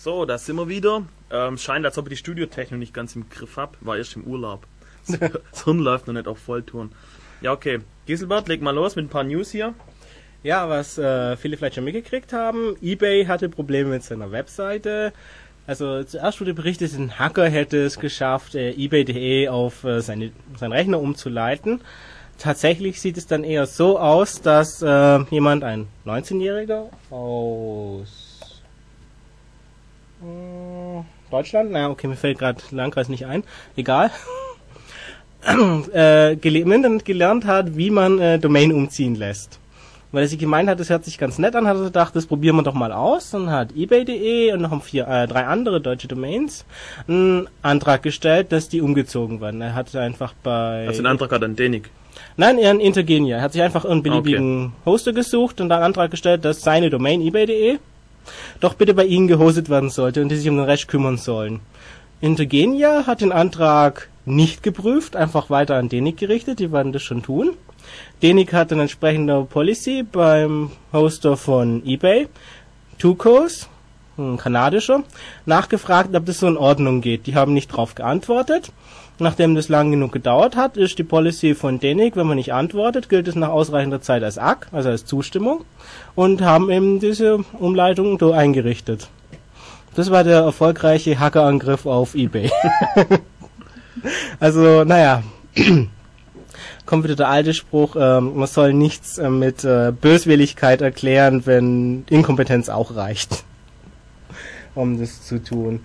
So, da sind wir wieder. Scheint, als ob ich die Studiotechnik nicht ganz im Griff hab. War erst im Urlaub. Das Hirn läuft noch nicht auf Volltouren. Ja, okay. Giselbert, leg mal los mit ein paar News hier. Ja, was viele vielleicht schon mitgekriegt haben. eBay hatte Probleme mit seiner Webseite. Also zuerst wurde berichtet, ein Hacker hätte es geschafft, eBay.de auf seinen Rechner umzuleiten. Tatsächlich sieht es dann eher so aus, dass jemand, ein 19-Jähriger aus Deutschland, okay, mir fällt gerade Landkreis nicht ein, egal, im Internet gelernt hat, wie man Domain umziehen lässt. Weil er sich gemeint hat, das hört sich ganz nett an, hat er gedacht, das probieren wir doch mal aus. Dann hat eBay.de und noch 3 andere deutsche Domains einen Antrag gestellt, dass die umgezogen werden. Er hat einfach Also den Antrag hat an Denik? Nein, eher ein Intergenia. Er hat sich einfach einen beliebigen Hoster gesucht und da einen Antrag gestellt, dass seine Domain eBay.de doch bitte bei ihnen gehostet werden sollte und die sich um den Rest kümmern sollen. Intergenia hat den Antrag nicht geprüft, einfach weiter an Denik gerichtet, die werden das schon tun. Denik hat eine entsprechende Policy beim Hoster von eBay, Tucos, ein kanadischer, nachgefragt, ob das so in Ordnung geht. Die haben nicht drauf geantwortet. Nachdem das lang genug gedauert hat, ist die Policy von Denik, wenn man nicht antwortet, gilt es nach ausreichender Zeit als ACK, also als Zustimmung, und haben eben diese Umleitung so eingerichtet. Das war der erfolgreiche Hackerangriff auf eBay. Also, naja, kommt wieder der alte Spruch, man soll nichts mit Böswilligkeit erklären, wenn Inkompetenz auch reicht, um das zu tun.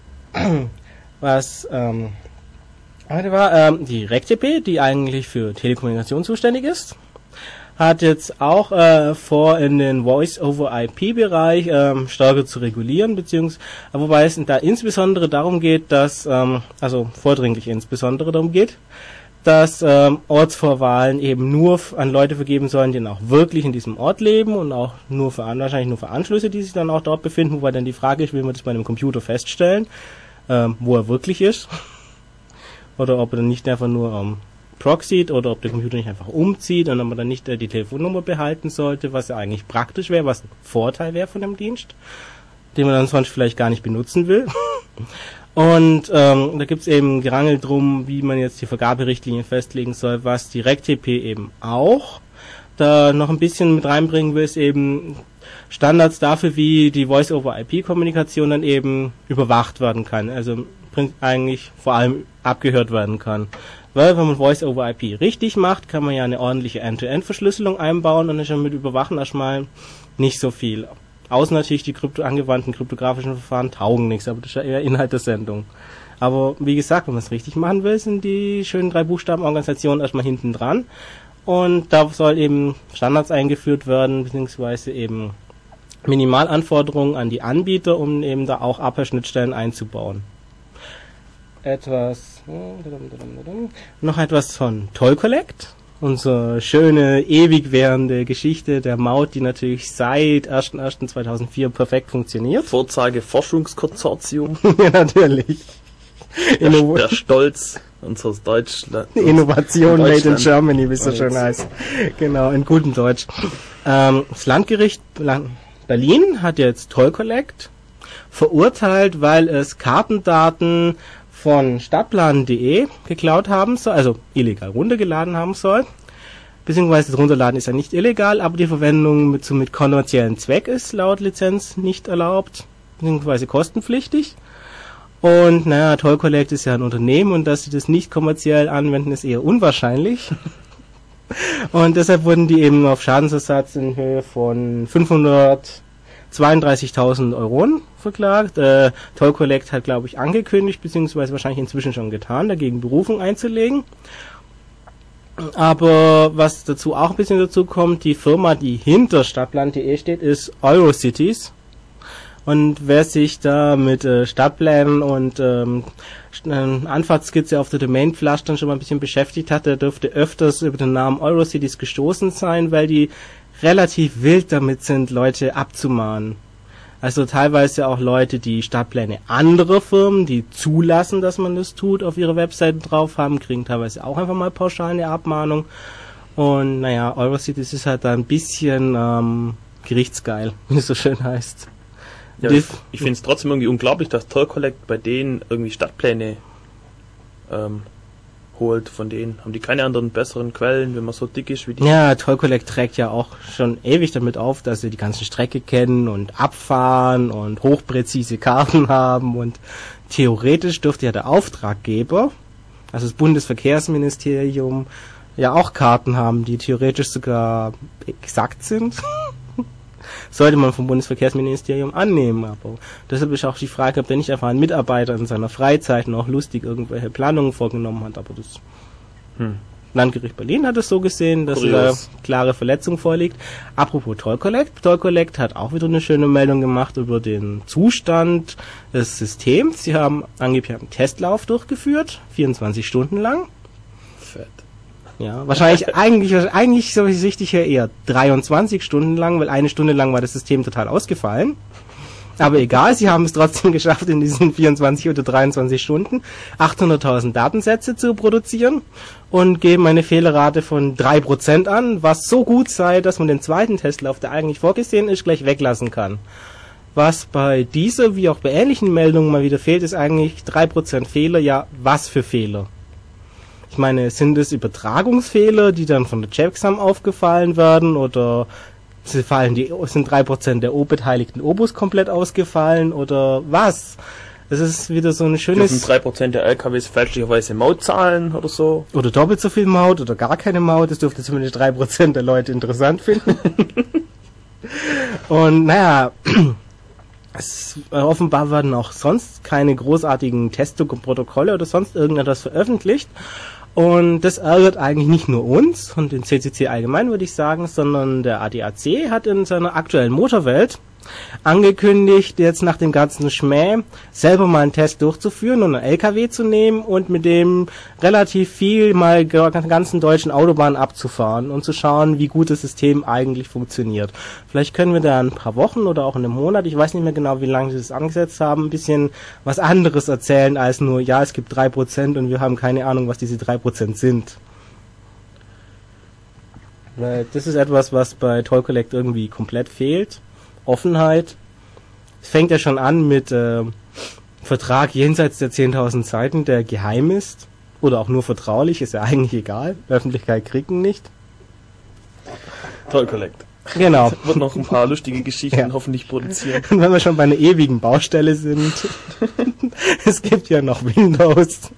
Was heute war, die RecTP, die eigentlich für Telekommunikation zuständig ist, hat jetzt auch vor, in den Voice-over-IP-Bereich stärker zu regulieren, wobei es da insbesondere darum geht, dass, also vordringlich insbesondere darum geht, dass Ortsvorwahlen eben nur an Leute vergeben sollen, die auch wirklich in diesem Ort leben und auch wahrscheinlich nur für Anschlüsse, die sich dann auch dort befinden, wobei dann die Frage ist, will man das bei einem Computer feststellen, wo er wirklich ist, oder ob er dann nicht einfach nur proxied oder ob der Computer nicht einfach umzieht und ob man dann nicht die Telefonnummer behalten sollte, was ja eigentlich praktisch wäre, was ein Vorteil wäre von dem Dienst, den man dann sonst vielleicht gar nicht benutzen will. Und da gibt's eben Gerangel drum, wie man jetzt die Vergaberichtlinien festlegen soll, was die RecTP eben auch da noch ein bisschen mit reinbringen will, ist eben Standards dafür, wie die Voice-over-IP-Kommunikation dann eben überwacht werden kann, also eigentlich vor allem abgehört werden kann. Weil wenn man Voice-over-IP richtig macht, kann man ja eine ordentliche End-to-End-Verschlüsselung einbauen und dann ist ja mit Überwachen erstmal nicht so viel. Außer natürlich die angewandten kryptografischen Verfahren taugen nichts, aber das ist ja eher Inhalt der Sendung. Aber wie gesagt, wenn man es richtig machen will, sind die schönen 3-Buchstaben-Organisationen erstmal hinten dran. Und da soll eben Standards eingeführt werden, beziehungsweise eben Minimalanforderungen an die Anbieter, um eben da auch API-Schnittstellen einzubauen. Noch etwas von Toll Collect. Unsere schöne, ewig währende Geschichte der Maut, die natürlich seit 1.1.2004 perfekt funktioniert. Vorzeige Forschungskonsortium. Ja, natürlich. Der Stolz unseres Deutschland. Innovation made in Germany, wie es so schön heißt. Genau, in gutem Deutsch. Das Landgericht Berlin hat jetzt Toll Collect verurteilt, weil es Kartendaten von Stadtplan.de geklaut haben soll, also illegal runtergeladen haben soll. Beziehungsweise das Runterladen ist ja nicht illegal, aber die Verwendung mit kommerziellen Zweck ist laut Lizenz nicht erlaubt, beziehungsweise kostenpflichtig. Und naja, Toll Collect ist ja ein Unternehmen und dass sie das nicht kommerziell anwenden, ist eher unwahrscheinlich. Und deshalb wurden die eben auf Schadensersatz in Höhe von 532.000 Euro verklagt. Toll Collect hat, glaube ich, angekündigt, beziehungsweise wahrscheinlich inzwischen schon getan, dagegen Berufung einzulegen. Aber was dazu auch ein bisschen dazu kommt, die Firma, die hinter Stadtplan.de steht, ist Eurocities. Und wer sich da mit Stadtplänen und Anfahrtskizze auf der Domain-Flash dann schon mal ein bisschen beschäftigt hat, der dürfte öfters über den Namen Eurocities gestoßen sein, weil die relativ wild damit sind, Leute abzumahnen. Also teilweise auch Leute, die Stadtpläne anderer Firmen, die zulassen, dass man das tut, auf ihre Webseiten drauf haben, kriegen teilweise auch einfach mal pauschal eine Abmahnung. Und naja, Eurocities ist halt da ein bisschen gerichtsgeil, wie es so schön heißt. Ja, ich finde es trotzdem irgendwie unglaublich, dass Toll Collect bei denen irgendwie Stadtpläne holt. Von denen haben die keine anderen besseren Quellen, wenn man so dick ist wie die. Ja, Toll Collect trägt ja auch schon ewig damit auf, dass sie die ganze Strecke kennen und abfahren und hochpräzise Karten haben, und theoretisch dürfte ja der Auftraggeber, also das Bundesverkehrsministerium, ja auch Karten haben, die theoretisch sogar exakt sind. Sollte man vom Bundesverkehrsministerium annehmen, aber deshalb ist auch die Frage, ob der nicht einfach ein Mitarbeiter in seiner Freizeit noch lustig irgendwelche Planungen vorgenommen hat, aber das Landgericht Berlin hat es so gesehen, dass da klare Verletzung vorliegt. Apropos Toll Collect hat auch wieder eine schöne Meldung gemacht über den Zustand des Systems. Sie haben angeblich einen Testlauf durchgeführt, 24 Stunden lang. Fett. Ja, wahrscheinlich eigentlich so richtig hier eher 23 Stunden lang, weil eine Stunde lang war das System total ausgefallen. Aber egal, sie haben es trotzdem geschafft, in diesen 24 oder 23 Stunden 800.000 Datensätze zu produzieren und geben eine Fehlerrate von 3% an, was so gut sei, dass man den zweiten Testlauf, der eigentlich vorgesehen ist, gleich weglassen kann. Was bei dieser wie auch bei ähnlichen Meldungen mal wieder fehlt, ist eigentlich 3% Fehler. Ja, was für Fehler? Ich meine, sind es Übertragungsfehler, die dann von der Checksum aufgefallen werden, oder sind 3% der beteiligten Obus komplett ausgefallen, oder was? Das ist wieder so ein schönes... Dürfen 3% der LKWs fälschlicherweise Maut zahlen oder so? Oder doppelt so viel Maut oder gar keine Maut, das dürfte zumindest 3% der Leute interessant finden. Und naja, offenbar werden auch sonst keine großartigen Testprotokolle oder sonst irgendetwas veröffentlicht. Und das ärgert eigentlich nicht nur uns und den CCC allgemein, würde ich sagen, sondern der ADAC hat in seiner aktuellen Motorwelt angekündigt, jetzt nach dem ganzen Schmäh selber mal einen Test durchzuführen und einen LKW zu nehmen und mit dem relativ viel mal ganzen deutschen Autobahnen abzufahren und zu schauen, wie gut das System eigentlich funktioniert. Vielleicht können wir da in ein paar Wochen oder auch in einem Monat, ich weiß nicht mehr genau, wie lange sie das angesetzt haben, ein bisschen was anderes erzählen als nur, ja, es gibt 3% und wir haben keine Ahnung, was diese 3% sind. Weil das ist etwas, was bei Toll Collect irgendwie komplett fehlt. Offenheit. Es fängt ja schon an mit Vertrag jenseits der 10.000 Seiten, der geheim ist. Oder auch nur vertraulich, ist ja eigentlich egal. Öffentlichkeit kriegt ihn nicht. Toll Collect. Genau. Wird noch ein paar lustige Geschichten hoffentlich produzieren. Und wenn wir schon bei einer ewigen Baustelle sind, es gibt ja noch Windows.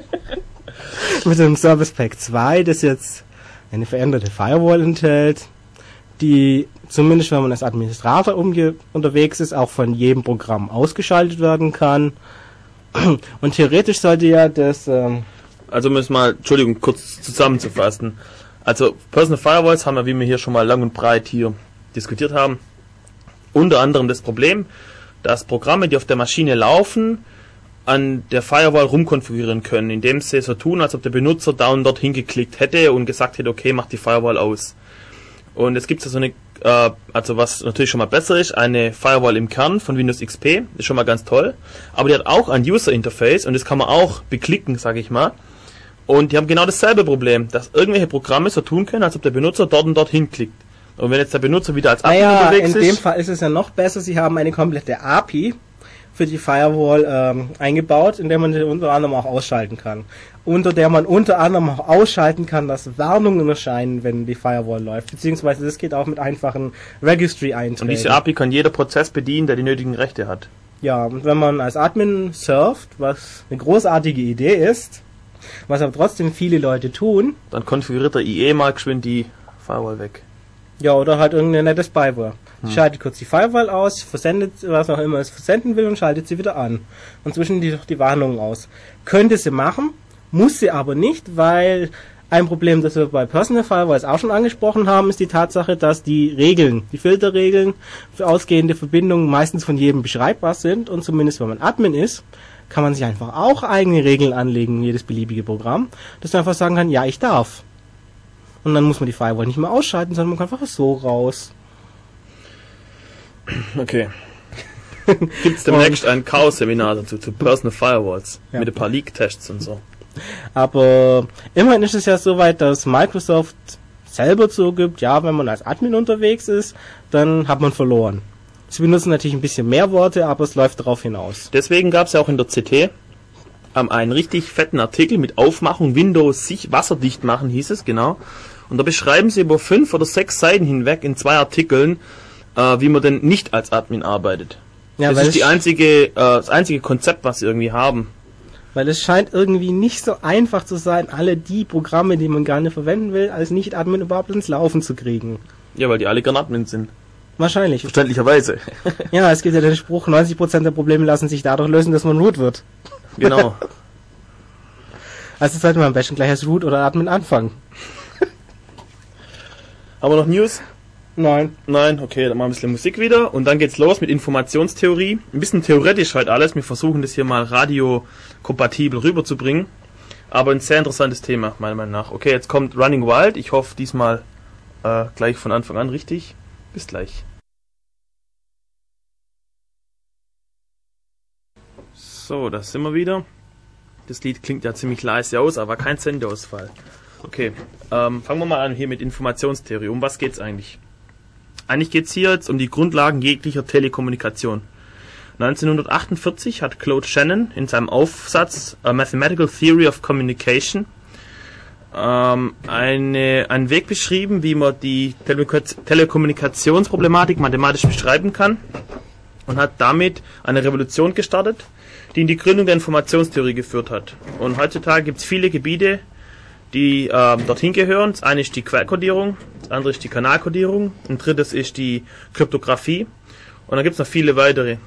Mit dem Service Pack 2, das jetzt eine veränderte Firewall enthält, die zumindest, wenn man als Administrator unterwegs ist, auch von jedem Programm ausgeschaltet werden kann. Und theoretisch sollte ja das... Also müssen wir mal, Entschuldigung, kurz zusammenzufassen. Also Personal Firewalls haben wir, wie wir hier schon mal lang und breit hier diskutiert haben, unter anderem das Problem, dass Programme, die auf der Maschine laufen, an der Firewall rumkonfigurieren können, indem sie so tun, als ob der Benutzer da und dort hingeklickt hätte und gesagt hätte, okay, mach die Firewall aus. Und es gibt so eine, also was natürlich schon mal besser ist, eine Firewall im Kern von Windows XP, ist schon mal ganz toll, aber die hat auch ein User Interface und das kann man auch beklicken, sage ich mal. Und die haben genau dasselbe Problem, dass irgendwelche Programme so tun können, als ob der Benutzer dort und dort hinklickt. Und wenn jetzt der Benutzer wieder als Admin unterwegs ist... in dem Fall ist es ja noch besser, sie haben eine komplette API für die Firewall eingebaut, in der man sie unter anderem auch ausschalten kann. Unter der man unter anderem auch ausschalten kann, dass Warnungen erscheinen, wenn die Firewall läuft. Beziehungsweise das geht auch mit einfachen Registry-Einträgen. Und diese API kann jeder Prozess bedienen, der die nötigen Rechte hat. Ja, und wenn man als Admin surft, was eine großartige Idee ist, was aber trotzdem viele Leute tun... Dann konfiguriert der IE mal geschwind die Firewall weg. Ja, oder halt irgendein nettes Spyware. Schaltet kurz die Firewall aus, versendet, was auch immer es versenden will, und schaltet sie wieder an. Und zwischendurch die Warnungen aus. Könnte sie machen, muss sie aber nicht, weil ein Problem, das wir bei Personal Firewalls auch schon angesprochen haben, ist die Tatsache, dass die Regeln, die Filterregeln für ausgehende Verbindungen meistens von jedem beschreibbar sind, und zumindest wenn man Admin ist, kann man sich einfach auch eigene Regeln anlegen, jedes beliebige Programm, dass man einfach sagen kann, ja, ich darf. Und dann muss man die Firewall nicht mehr ausschalten, sondern man kann einfach so raus. Okay. Gibt es demnächst ein Chaos-Seminar dazu, zu Personal Firewalls, mit ein paar Leak-Tests und so. Aber immerhin ist es ja so weit, dass Microsoft selber zugibt, ja, wenn man als Admin unterwegs ist, dann hat man verloren. Sie benutzen natürlich ein bisschen mehr Worte, aber es läuft darauf hinaus. Deswegen gab es ja auch in der CT einen richtig fetten Artikel mit Aufmachung, Windows sich wasserdicht machen, hieß es, genau. Und da beschreiben sie über 5 oder 6 Seiten hinweg in 2 Artikeln, wie man denn nicht als Admin arbeitet. Ja, das ist das einzige Konzept, was sie irgendwie haben. Weil es scheint irgendwie nicht so einfach zu sein, alle die Programme, die man gerne verwenden will, als Nicht-Admin überhaupt ins Laufen zu kriegen. Ja, weil die alle gerne Admin sind. Wahrscheinlich. Verständlicherweise. Ja, es gibt ja den Spruch, 90% der Probleme lassen sich dadurch lösen, dass man Root wird. Genau. Also sollte man am besten gleich als Root oder Admin anfangen. Haben wir noch News? Nein. Nein, okay, dann machen wir ein bisschen Musik wieder und dann geht's los mit Informationstheorie. Ein bisschen theoretisch heute alles, wir versuchen das hier mal radiokompatibel rüberzubringen, aber ein sehr interessantes Thema, meiner Meinung nach. Okay, jetzt kommt Running Wild, ich hoffe diesmal gleich von Anfang an richtig. Bis gleich. So, da sind wir wieder. Das Lied klingt ja ziemlich leise aus, aber kein Sendeausfall. Okay, fangen wir mal an hier mit Informationstheorie. Um was geht's eigentlich? Eigentlich geht's hier jetzt um die Grundlagen jeglicher Telekommunikation. 1948 hat Claude Shannon in seinem Aufsatz A Mathematical Theory of Communication einen Weg beschrieben, wie man die Telekommunikationsproblematik mathematisch beschreiben kann und hat damit eine Revolution gestartet, die in die Gründung der Informationstheorie geführt hat. Und heutzutage gibt es viele Gebiete, die dorthin gehören. Das eine ist die Quellkodierung, das andere ist die Kanalkodierung, ein drittes ist die Kryptographie und dann gibt es noch viele weitere.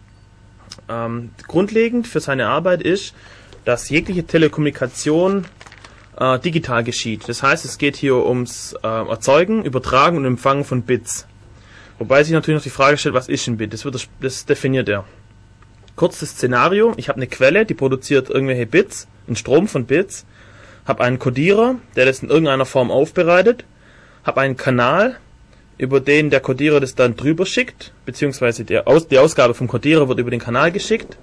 Grundlegend für seine Arbeit ist, dass jegliche Telekommunikation digital geschieht. Das heißt, es geht hier ums Erzeugen, Übertragen und Empfangen von Bits. Wobei sich natürlich noch die Frage stellt, was ist ein Bit? Das definiert er. Kurzes Szenario, ich habe eine Quelle, die produziert irgendwelche Bits, einen Strom von Bits, habe einen Codierer, der das in irgendeiner Form aufbereitet, habe einen Kanal, über den der Codierer das dann drüber schickt, beziehungsweise die Ausgabe vom Codierer wird über den Kanal geschickt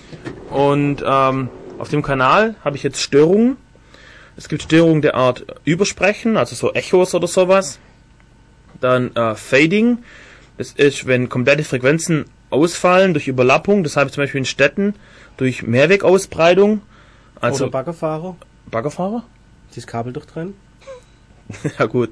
und auf dem Kanal habe ich jetzt Störungen. Es gibt Störungen der Art Übersprechen, also so Echos oder sowas. Dann Fading, das ist, wenn komplette Frequenzen ausfallen durch Überlappung, das habe ich zum Beispiel in Städten durch Mehrwegausbreitung. Also oder Baggerfahrer. Baggerfahrer? Das Kabel durchtrennen? Ja gut.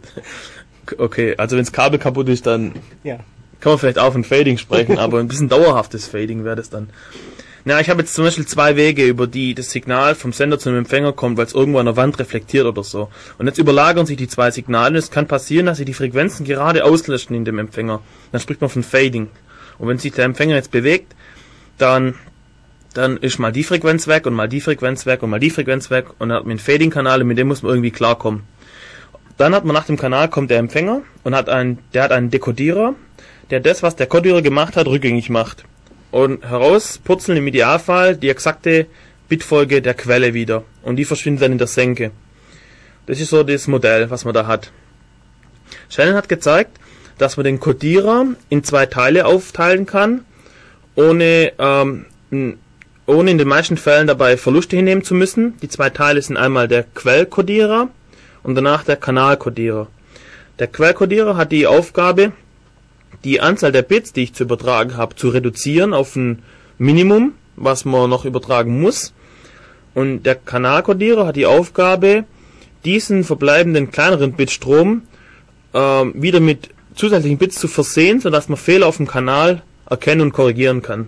Okay, also wenn das Kabel kaputt ist, dann ja, kann man vielleicht auch von Fading sprechen, aber ein bisschen dauerhaftes Fading wäre das dann. Na, ich habe jetzt zum Beispiel 2 Wege, über die das Signal vom Sender zum Empfänger kommt, weil es irgendwo an der Wand reflektiert oder so. Und jetzt überlagern sich die 2 Signale und es kann passieren, dass sie die Frequenzen gerade auslöschen in dem Empfänger. Dann spricht man von Fading. Und wenn sich der Empfänger jetzt bewegt, dann ist mal die Frequenz weg und mal die Frequenz weg und mal die Frequenz weg und dann hat man einen Fading-Kanal und mit dem muss man irgendwie klarkommen. Dann hat man nach dem Kanal kommt der Empfänger und der hat einen Dekodierer, der das, was der Codierer gemacht hat, rückgängig macht. Und herauspurzeln im Idealfall die exakte Bitfolge der Quelle wieder. Und die verschwindet dann in der Senke. Das ist so das Modell, was man da hat. Shannon hat gezeigt, dass man den Codierer in 2 Teile aufteilen kann, ohne in den meisten Fällen dabei Verluste hinnehmen zu müssen. Die 2 Teile sind einmal der Quellkodierer und danach der Kanalkodierer. Der Quellkodierer hat die Aufgabe, die Anzahl der Bits, die ich zu übertragen habe, zu reduzieren auf ein Minimum, was man noch übertragen muss. Und der Kanalkodierer hat die Aufgabe, diesen verbleibenden kleineren Bitstrom wieder mit zusätzlichen Bits zu versehen, sodass man Fehler auf dem Kanal erkennen und korrigieren kann.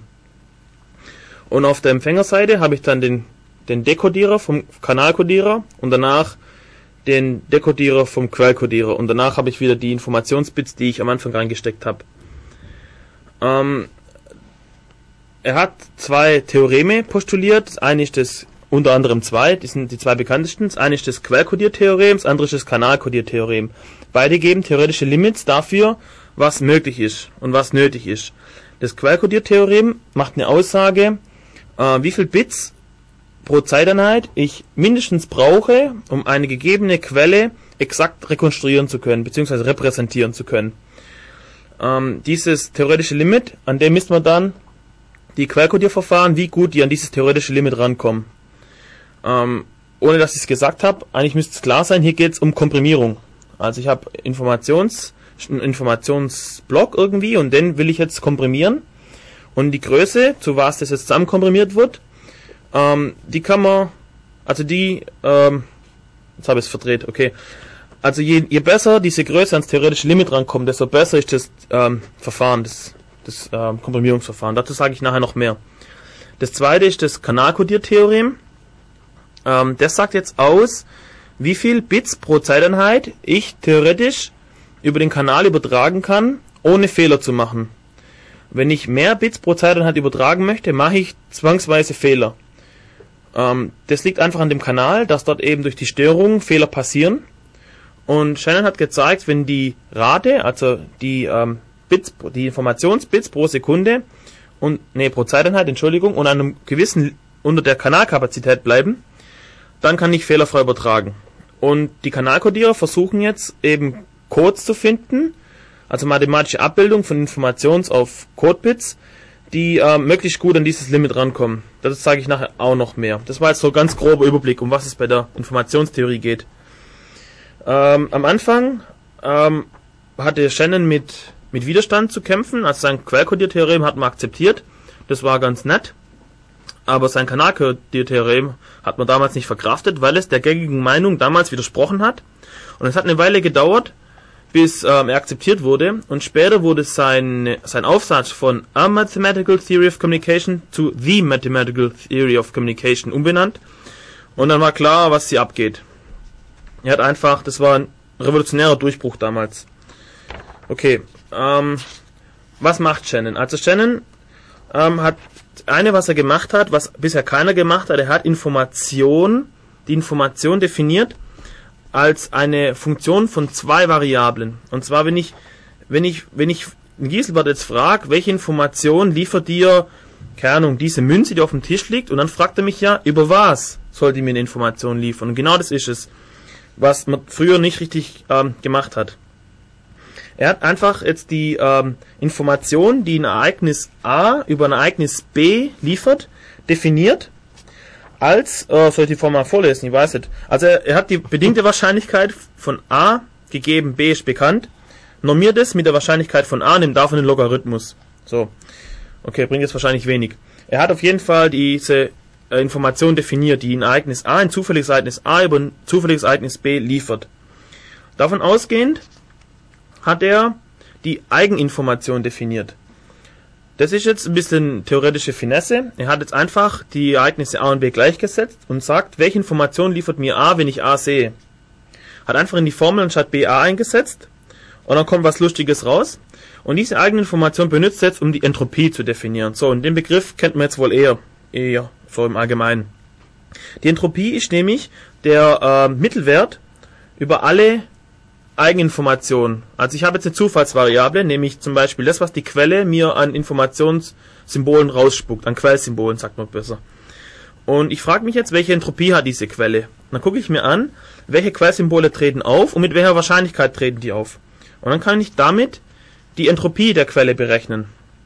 Und auf der Empfängerseite habe ich dann den Dekodierer vom Kanalkodierer und danach den Dekodierer vom Quellkodierer und danach habe ich wieder die Informationsbits, die ich am Anfang reingesteckt habe. Er hat 2 Theoreme postuliert. Das eine ist das, unter anderem 2, die sind die 2 bekanntesten. Das eine ist das Quellkodiertheorem, das andere ist das Kanalkodiertheorem. Beide geben theoretische Limits dafür, was möglich ist und was nötig ist. Das Quellkodiertheorem macht eine Aussage, wie viel Bits pro Zeiteinheit ich mindestens brauche, um eine gegebene Quelle exakt rekonstruieren zu können, beziehungsweise repräsentieren zu können. Dieses theoretische Limit, an dem misst man dann die Quellkodierverfahren, wie gut die an dieses theoretische Limit rankommen. Ohne dass ich es gesagt habe, eigentlich müsste es klar sein, hier geht es um Komprimierung. Also ich habe einen Informationsblock irgendwie und den will ich jetzt komprimieren. Und die Größe, zu was das jetzt zusammen komprimiert wird, die kann man, also jetzt habe ich es verdreht, okay. Also je besser diese Größe ans theoretische Limit rankommt, desto besser ist das Verfahren, das Komprimierungsverfahren. Dazu sage ich nachher noch mehr. Das zweite ist das Kanalkodiertheorem. Das sagt jetzt aus, wie viel Bits pro Zeiteinheit ich theoretisch über den Kanal übertragen kann, ohne Fehler zu machen. Wenn ich mehr Bits pro Zeiteinheit übertragen möchte, mache ich zwangsweise Fehler. Das liegt einfach an dem Kanal, dass dort eben durch die Störungen Fehler passieren. Und Shannon hat gezeigt, wenn die Rate, also die Informationsbits pro Sekunde pro Zeiteinheit, und einem gewissen unter der Kanalkapazität bleiben, dann kann ich fehlerfrei übertragen. Und die Kanalkodierer versuchen jetzt eben Codes zu finden, also mathematische Abbildung von Informations- auf Codebits, die möglichst gut an dieses Limit rankommen. Das zeige ich nachher auch noch mehr. Das war jetzt so ein ganz grober Überblick, um was es bei der Informationstheorie geht. Am Anfang hatte Shannon mit Widerstand zu kämpfen, also sein Quellkodiertheorem hat man akzeptiert, das war ganz nett, aber sein Kanalkodiertheorem hat man damals nicht verkraftet, weil es der gängigen Meinung damals widersprochen hat, und es hat eine Weile gedauert, bis er akzeptiert wurde, und später wurde sein Aufsatz von A Mathematical Theory of Communication zu The Mathematical Theory of Communication umbenannt, und dann war klar, was hier abgeht. Das war ein revolutionärer Durchbruch damals. Okay, was macht Shannon? Also Shannon hat was er gemacht hat, was bisher keiner gemacht hat, er hat die Information definiert als eine Funktion von zwei Variablen. Und zwar, wenn ich Giselbert jetzt frage, welche Information liefert dir, keine Ahnung, diese Münze, die auf dem Tisch liegt, und dann fragt er mich ja, über was soll die mir eine Information liefern? Und genau das ist es, was man früher nicht richtig gemacht hat. Er hat einfach jetzt die Information, die ein Ereignis A über ein Ereignis B liefert, definiert als, soll ich die Form mal vorlesen, ich weiß nicht. Also er hat die bedingte Wahrscheinlichkeit von A gegeben, B ist bekannt, normiert es mit der Wahrscheinlichkeit von A, nimmt davon den Logarithmus. So. Okay, bringt jetzt wahrscheinlich wenig. Er hat auf jeden Fall diese Information definiert, die ein Ereignis A, ein zufälliges Ereignis A über ein zufälliges Ereignis B liefert. Davon ausgehend hat er die Eigeninformation definiert. Das ist jetzt ein bisschen theoretische Finesse. Er hat jetzt einfach die Ereignisse A und B gleichgesetzt und sagt, welche Information liefert mir A, wenn ich A sehe. Hat einfach in die Formel anstatt B A eingesetzt, und dann kommt was Lustiges raus. Und diese Eigeninformation benutzt er jetzt, um die Entropie zu definieren. So, und den Begriff kennt man jetzt wohl eher so im Allgemeinen. Die Entropie ist nämlich der Mittelwert über alle Eigeninformationen. Also ich habe jetzt eine Zufallsvariable, nämlich zum Beispiel das, was die Quelle mir an Informationssymbolen rausspuckt, an Quellsymbolen, sagt man besser. Und ich frage mich jetzt, welche Entropie hat diese Quelle? Dann gucke ich mir an, welche Quellsymbole treten auf und mit welcher Wahrscheinlichkeit treten die auf. Und dann kann ich damit die Entropie der Quelle berechnen.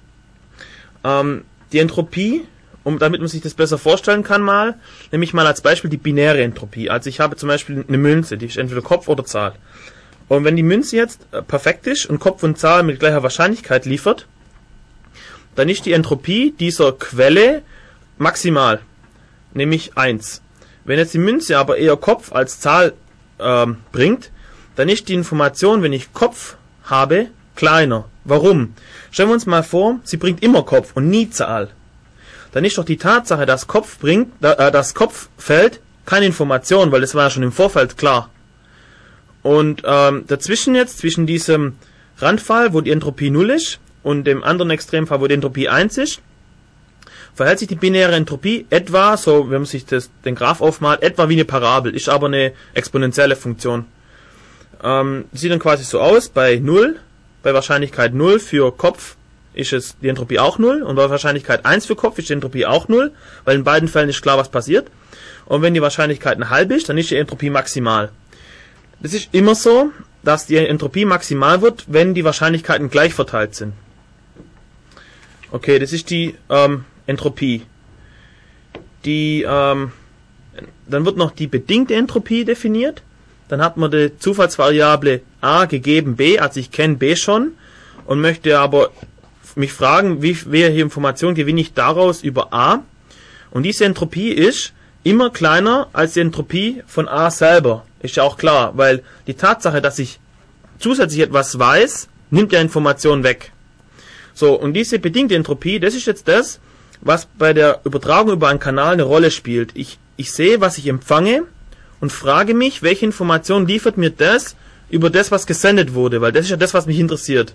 Die Entropie, damit man sich das besser vorstellen kann, nehme ich mal als Beispiel die binäre Entropie. Also ich habe zum Beispiel eine Münze, die ist entweder Kopf oder Zahl. Und wenn die Münze jetzt perfekt ist und Kopf und Zahl mit gleicher Wahrscheinlichkeit liefert, dann ist die Entropie dieser Quelle maximal, nämlich 1. Wenn jetzt die Münze aber eher Kopf als Zahl bringt, dann ist die Information, wenn ich Kopf habe, kleiner. Warum? Stellen wir uns mal vor, sie bringt immer Kopf und nie Zahl. Dann ist doch die Tatsache, dass Kopf fällt, keine Information, weil das war ja schon im Vorfeld klar. Und zwischen diesem Randfall, wo die Entropie 0 ist, und dem anderen Extremfall, wo die Entropie 1 ist, verhält sich die binäre Entropie etwa, so wenn man sich den Graph aufmalt, etwa wie eine Parabel, ist aber eine exponentielle Funktion. Sieht dann quasi so aus, bei 0, bei Wahrscheinlichkeit 0 für Kopf ist die Entropie auch 0, und bei Wahrscheinlichkeit 1 für Kopf ist die Entropie auch 0, weil in beiden Fällen ist klar, was passiert. Und wenn die Wahrscheinlichkeit eine halbe ist, dann ist die Entropie maximal. Das ist immer so, dass die Entropie maximal wird, wenn die Wahrscheinlichkeiten gleich verteilt sind. Okay, das ist die Entropie. Dann wird noch die bedingte Entropie definiert. Dann hat man die Zufallsvariable A gegeben B, also ich kenne B schon und möchte aber mich fragen, welche Information gewinne ich daraus über A? Und diese Entropie ist immer kleiner als die Entropie von A selber. Ist ja auch klar, weil die Tatsache, dass ich zusätzlich etwas weiß, nimmt ja Information weg. So, und diese bedingte Entropie, das ist jetzt das, was bei der Übertragung über einen Kanal eine Rolle spielt. Ich sehe, was ich empfange und frage mich, welche Information liefert mir das über das, was gesendet wurde, weil das ist ja das, was mich interessiert.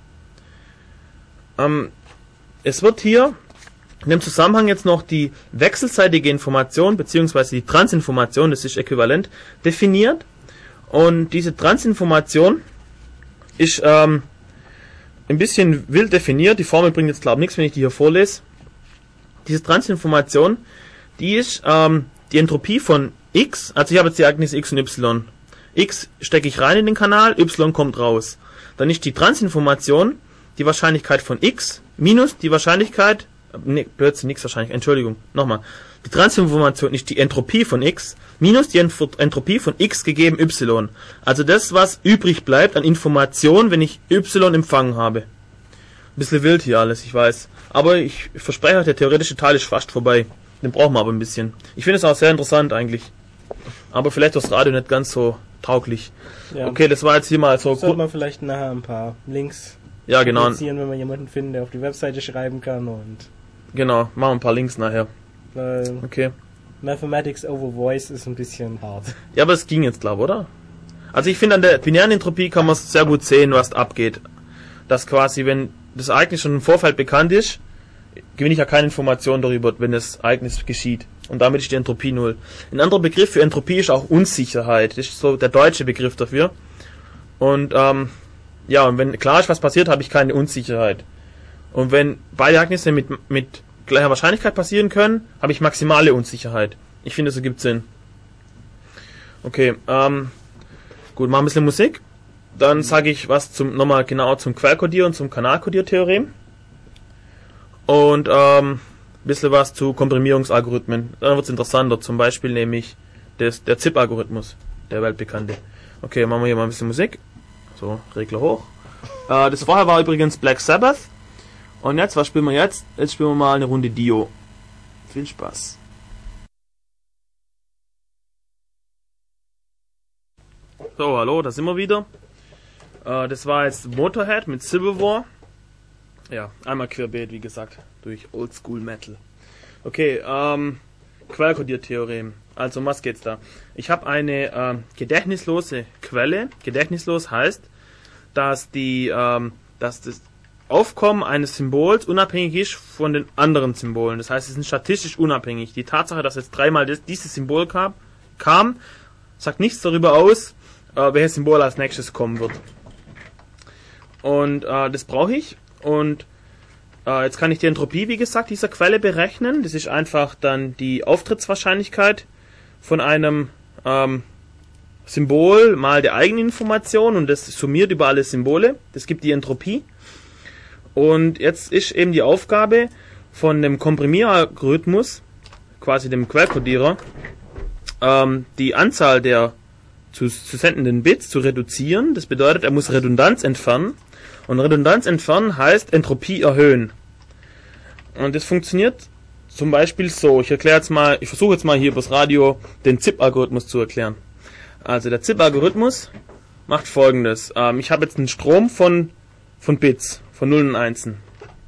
Es wird hier in dem Zusammenhang jetzt noch die wechselseitige Information bzw. die Transinformation, das ist äquivalent, definiert. Und diese Transinformation ist ein bisschen wild definiert. Die Formel bringt jetzt glaube ich nichts, wenn ich die hier vorlese. Diese Transinformation, die ist die Entropie von x, also ich habe jetzt die Ereignisse x und y. X stecke ich rein in den Kanal, y kommt raus. Dann ist die Transinformation die Wahrscheinlichkeit von x minus die Wahrscheinlichkeit, plötzlich nichts wahrscheinlich, Entschuldigung, nochmal. Die Transinformation ist die Entropie von x minus die Entropie von x gegeben y. Also das, was übrig bleibt an Information, wenn ich y empfangen habe. Ein bisschen wild hier alles, ich weiß. Aber ich verspreche euch, der theoretische Teil ist fast vorbei. Den brauchen wir aber ein bisschen. Ich finde es auch sehr interessant eigentlich. Aber vielleicht das Radio nicht ganz so tauglich. Ja. Okay, das war jetzt hier mal so gut. Sollte man vielleicht nachher ein paar Links genau. Wenn man jemanden findet, der auf die Webseite schreiben kann und... Genau, machen wir ein paar Links nachher. Okay. Mathematics over Voice ist ein bisschen hart. Ja, aber es ging jetzt, glaube ich, oder? Also ich finde, an der binären Entropie kann man sehr gut sehen, was abgeht. Dass quasi, wenn das Ereignis schon im Vorfeld bekannt ist, gewinne ich ja keine Information darüber, wenn das Ereignis geschieht. Und damit ist die Entropie 0. Ein anderer Begriff für Entropie ist auch Unsicherheit. Das ist so der deutsche Begriff dafür. Und und wenn klar ist, was passiert, habe ich keine Unsicherheit. Und wenn beide Ereignisse mit gleicher Wahrscheinlichkeit passieren können, habe ich maximale Unsicherheit. Ich finde, das ergibt Sinn. Okay, gut, machen ein bisschen Musik. Dann sage ich was nochmal genau zum Quellcodier und zum Kanalkodiertheorem. Und ein bisschen was zu Komprimierungsalgorithmen. Dann wird es interessanter, zum Beispiel nämlich der ZIP-Algorithmus, der weltbekannte. Okay, machen wir hier mal ein bisschen Musik. So, Regler hoch. Das vorher war übrigens Black Sabbath. Und jetzt, was spielen wir jetzt? Jetzt spielen wir mal eine Runde Dio. Viel Spaß. So, hallo, da sind wir wieder. Das war jetzt Motorhead mit Civil War. Ja, einmal querbeet, wie gesagt, durch Oldschool Metal. Okay, Quellkodiertheorem. Also, um was geht's da? Ich habe eine gedächtnislose Quelle. Gedächtnislos heißt, dass das Aufkommen eines Symbols unabhängig ist von den anderen Symbolen. Das heißt, es ist statistisch unabhängig. Die Tatsache, dass jetzt dreimal dieses Symbol kam, sagt nichts darüber aus, welches Symbol als nächstes kommen wird. Und das brauche ich. Und jetzt kann ich die Entropie, wie gesagt, dieser Quelle berechnen. Das ist einfach dann die Auftrittswahrscheinlichkeit von einem Symbol mal der Eigeninformation und das summiert über alle Symbole. Das gibt die Entropie. Und jetzt ist eben die Aufgabe von dem Komprimieralgorithmus, quasi dem Quellkodierer, die Anzahl der zu sendenden Bits zu reduzieren. Das bedeutet, er muss Redundanz entfernen. Und Redundanz entfernen heißt Entropie erhöhen. Und das funktioniert zum Beispiel so. Ich versuche jetzt mal hier übers Radio den ZIP-Algorithmus zu erklären. Also der ZIP-Algorithmus macht Folgendes. Ich habe jetzt einen Strom von Bits, von Nullen und Einsen.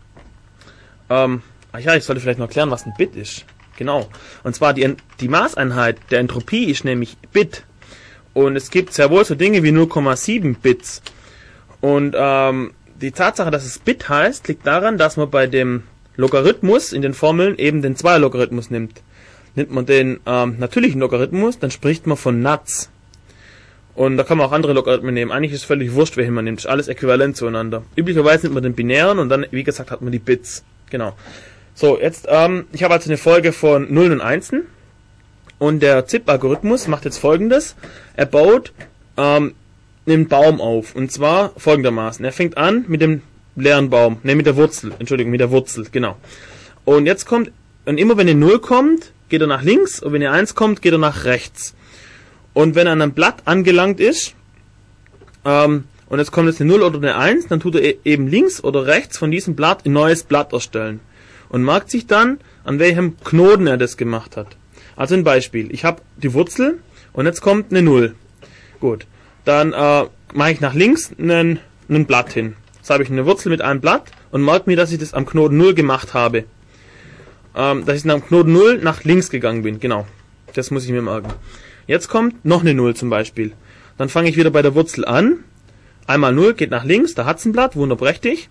Ich sollte vielleicht noch erklären, was ein Bit ist. Genau. Und zwar die Maßeinheit der Entropie ist nämlich Bit. Und es gibt sehr wohl so Dinge wie 0,7 Bits. Und die Tatsache, dass es Bit heißt, liegt daran, dass man bei dem Logarithmus in den Formeln eben den Zweierlogarithmus nimmt. Nimmt man den natürlichen Logarithmus, dann spricht man von Nats. Und da kann man auch andere Logarithmen nehmen. Eigentlich ist es völlig wurscht, welchen man nimmt. Ist alles äquivalent zueinander. Üblicherweise nimmt man den binären und dann, wie gesagt, hat man die Bits. Genau. So, jetzt, ich habe also eine Folge von Nullen und Einsen. Und der ZIP-Algorithmus macht jetzt Folgendes. Er baut einen Baum auf. Und zwar folgendermaßen. Er fängt an mit dem leeren Baum. Ne, mit der Wurzel. Entschuldigung, mit der Wurzel. Genau. Und jetzt kommt, und immer wenn eine 0 kommt, geht er nach links. Und wenn eine 1 kommt, geht er nach rechts. Und wenn er an einem Blatt angelangt ist, und jetzt kommt jetzt eine 0 oder eine 1, dann tut er eben links oder rechts von diesem Blatt ein neues Blatt erstellen und merkt sich dann, an welchem Knoten er das gemacht hat. Also ein Beispiel, ich habe die Wurzel und jetzt kommt eine 0. Gut, dann mache ich nach links ein Blatt hin. Jetzt habe ich eine Wurzel mit einem Blatt und merke mir, dass ich das am Knoten 0 gemacht habe. Dass ich am Knoten 0 nach links gegangen bin, genau. Das muss ich mir merken. Jetzt kommt noch eine 0 zum Beispiel. Dann fange ich wieder bei der Wurzel an. Einmal 0 geht nach links, da hat's ein Blatt, wunderprächtig.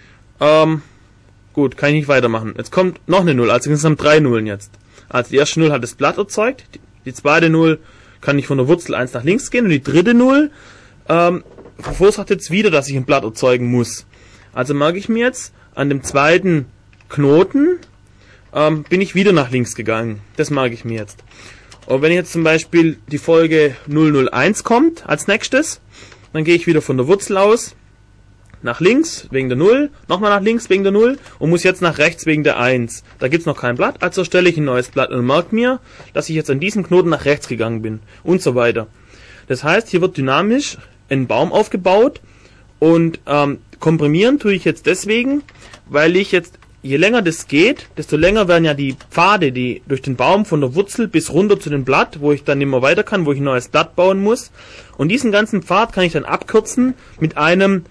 Gut, kann ich nicht weitermachen. Jetzt kommt noch eine 0, also insgesamt 3 Nullen jetzt. Also die erste 0 hat das Blatt erzeugt, die zweite 0 kann ich von der Wurzel 1 nach links gehen und die dritte 0 verursacht jetzt wieder, dass ich ein Blatt erzeugen muss. Also merke ich mir jetzt, an dem zweiten Knoten bin ich wieder nach links gegangen. Das merke ich mir jetzt. Und wenn jetzt zum Beispiel die Folge 001 kommt als nächstes, dann gehe ich wieder von der Wurzel aus, nach links wegen der 0, nochmal nach links wegen der 0 und muss jetzt nach rechts wegen der 1. Da gibt's noch kein Blatt, also stelle ich ein neues Blatt und merke mir, dass ich jetzt an diesem Knoten nach rechts gegangen bin und so weiter. Das heißt, hier wird dynamisch ein Baum aufgebaut und komprimieren tue ich jetzt deswegen, weil ich jetzt, je länger das geht, desto länger werden ja die Pfade, die durch den Baum von der Wurzel bis runter zu dem Blatt, wo ich dann immer weiter kann, wo ich ein neues Blatt bauen muss. Und diesen ganzen Pfad kann ich dann abkürzen mit einer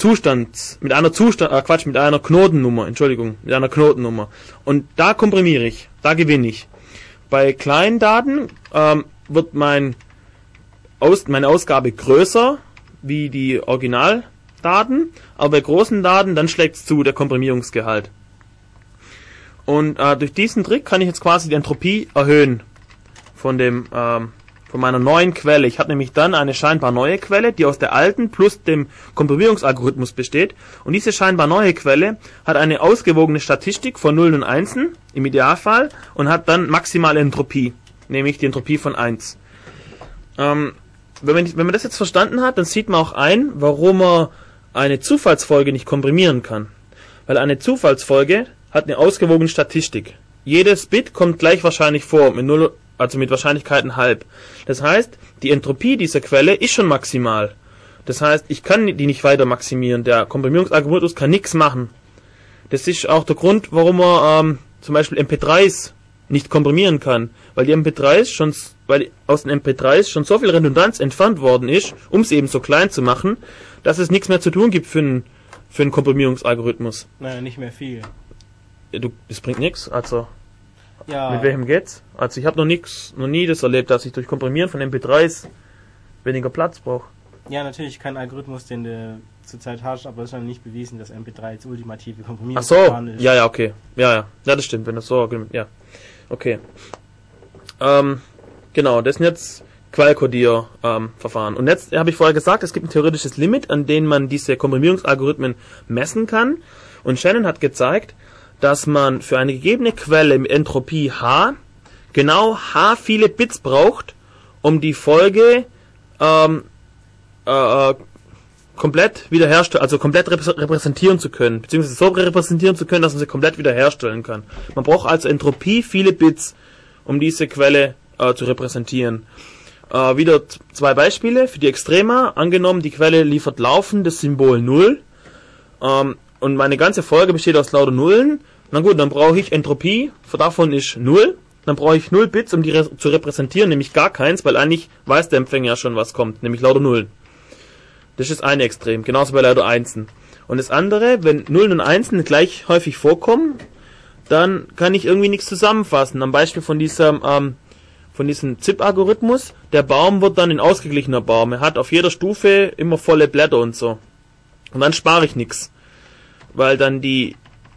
Knotennummer, mit einer Knotennummer. Und da komprimiere ich, da gewinne ich. Bei kleinen Daten wird meine Ausgabe größer wie die Originaldaten, aber bei großen Daten dann schlägt es zu, der Komprimierungsgehalt. Und durch diesen Trick kann ich jetzt quasi die Entropie erhöhen von meiner neuen Quelle. Ich habe nämlich dann eine scheinbar neue Quelle, die aus der alten plus dem Komprimierungsalgorithmus besteht. Und diese scheinbar neue Quelle hat eine ausgewogene Statistik von Nullen und Einsen im Idealfall und hat dann maximale Entropie, nämlich die Entropie von 1. Wenn man das jetzt verstanden hat, dann sieht man auch ein, warum man eine Zufallsfolge nicht komprimieren kann. Weil eine Zufallsfolge hat eine ausgewogene Statistik. Jedes Bit kommt gleich wahrscheinlich vor, mit 0, also mit Wahrscheinlichkeiten halb. Das heißt, die Entropie dieser Quelle ist schon maximal. Das heißt, ich kann die nicht weiter maximieren. Der Komprimierungsalgorithmus kann nichts machen. Das ist auch der Grund, warum man zum Beispiel MP3s nicht komprimieren kann. Weil aus den MP3s schon so viel Redundanz entfernt worden ist, um es eben so klein zu machen, dass es nichts mehr zu tun gibt für einen Komprimierungsalgorithmus. Naja, nicht mehr viel. Das bringt nichts, also Ja. mit welchem geht's? Also ich habe noch nie das erlebt, dass ich durch Komprimieren von MP3s weniger Platz brauche. Ja, natürlich kein Algorithmus, den du zurzeit hast, aber es ist noch nicht bewiesen, dass MP3 als ultimative Komprimierung Ach so, ja, okay. Ja, das stimmt, wenn das so, ja. Okay. Genau, das sind jetzt Quellcodier-Verfahren. Und jetzt habe ich vorher gesagt, es gibt ein theoretisches Limit, an dem man diese Komprimierungsalgorithmen messen kann. Und Shannon hat gezeigt, dass man für eine gegebene Quelle mit Entropie H genau H viele Bits braucht, um die Folge komplett wiederherstellen, also komplett repräsentieren zu können, beziehungsweise so repräsentieren zu können, dass man sie komplett wiederherstellen kann. Man braucht also Entropie viele Bits, um diese Quelle zu repräsentieren. Wieder zwei Beispiele für die Extrema. Angenommen, die Quelle liefert laufend das Symbol 0 und meine ganze Folge besteht aus lauter Nullen. Na gut, dann brauche ich Entropie, davon ist 0. Dann brauche ich 0 Bits, um die zu repräsentieren, nämlich gar keins, weil eigentlich weiß der Empfänger ja schon, was kommt, nämlich lauter Nullen. Das ist eine Extrem, genauso bei lauter Einsen. Und das andere, wenn Nullen und Einsen gleich häufig vorkommen, dann kann ich irgendwie nichts zusammenfassen. Am Beispiel von diesem ZIP-Algorithmus, der Baum wird dann ein ausgeglichener Baum. Er hat auf jeder Stufe immer volle Blätter und so. Und dann spare ich nichts. Weil dann die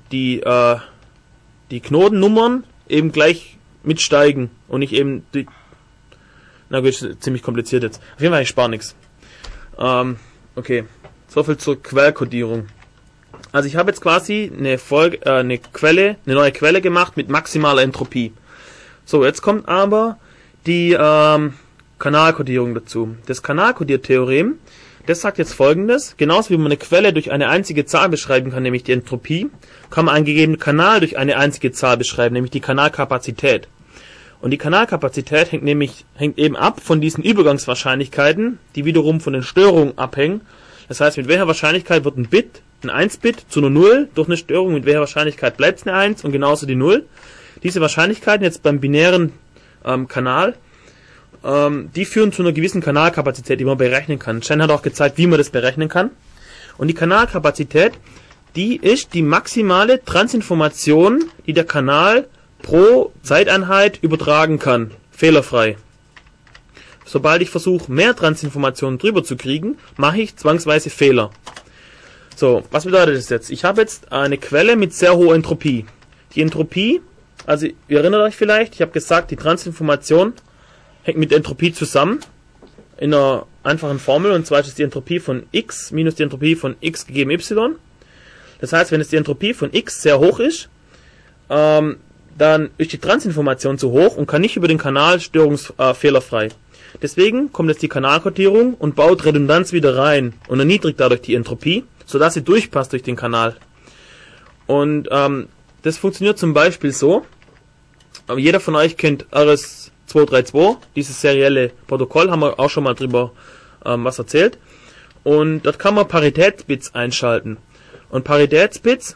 Knotennummern eben gleich mitsteigen und nicht eben die... Na gut, ist ziemlich kompliziert jetzt. Auf jeden Fall, ich spare nichts. Okay, soviel zur Quellcodierung. Also ich habe jetzt quasi eine neue Quelle gemacht mit maximaler Entropie. So, jetzt kommt aber die Kanalkodierung dazu. Das Kanalkodiertheorem, das sagt jetzt Folgendes: Genauso wie man eine Quelle durch eine einzige Zahl beschreiben kann, nämlich die Entropie, kann man einen gegebenen Kanal durch eine einzige Zahl beschreiben, nämlich die Kanalkapazität. Und die Kanalkapazität hängt eben ab von diesen Übergangswahrscheinlichkeiten, die wiederum von den Störungen abhängen. Das heißt, mit welcher Wahrscheinlichkeit wird ein 1-Bit zu einer 0 durch eine Störung, mit welcher Wahrscheinlichkeit bleibt es eine 1 und genauso die 0. Diese Wahrscheinlichkeiten jetzt beim binären Kanal, die führen zu einer gewissen Kanalkapazität, die man berechnen kann. Shen hat auch gezeigt, wie man das berechnen kann. Und die Kanalkapazität, die ist die maximale Transinformation, die der Kanal pro Zeiteinheit übertragen kann, fehlerfrei. Sobald ich versuche, mehr Transinformationen drüber zu kriegen, mache ich zwangsweise Fehler. So, was bedeutet das jetzt? Ich habe jetzt eine Quelle mit sehr hoher Entropie. Die Entropie, also ihr erinnert euch vielleicht, ich habe gesagt, die Transinformation hängt mit Entropie zusammen in einer einfachen Formel, und zwar ist es die Entropie von x minus die Entropie von x gegeben y. Das heißt, wenn es die Entropie von x sehr hoch ist, dann ist die Transinformation zu hoch und kann nicht über den Kanal störungsfehlerfrei. Deswegen kommt jetzt die Kanalkodierung und baut Redundanz wieder rein und erniedrigt dadurch die Entropie, sodass sie durchpasst durch den Kanal. Und das funktioniert zum Beispiel so, jeder von euch kennt RS-232, dieses serielle Protokoll, haben wir auch schon mal drüber was erzählt. Und dort kann man Paritätsbits einschalten. Und Paritätsbits,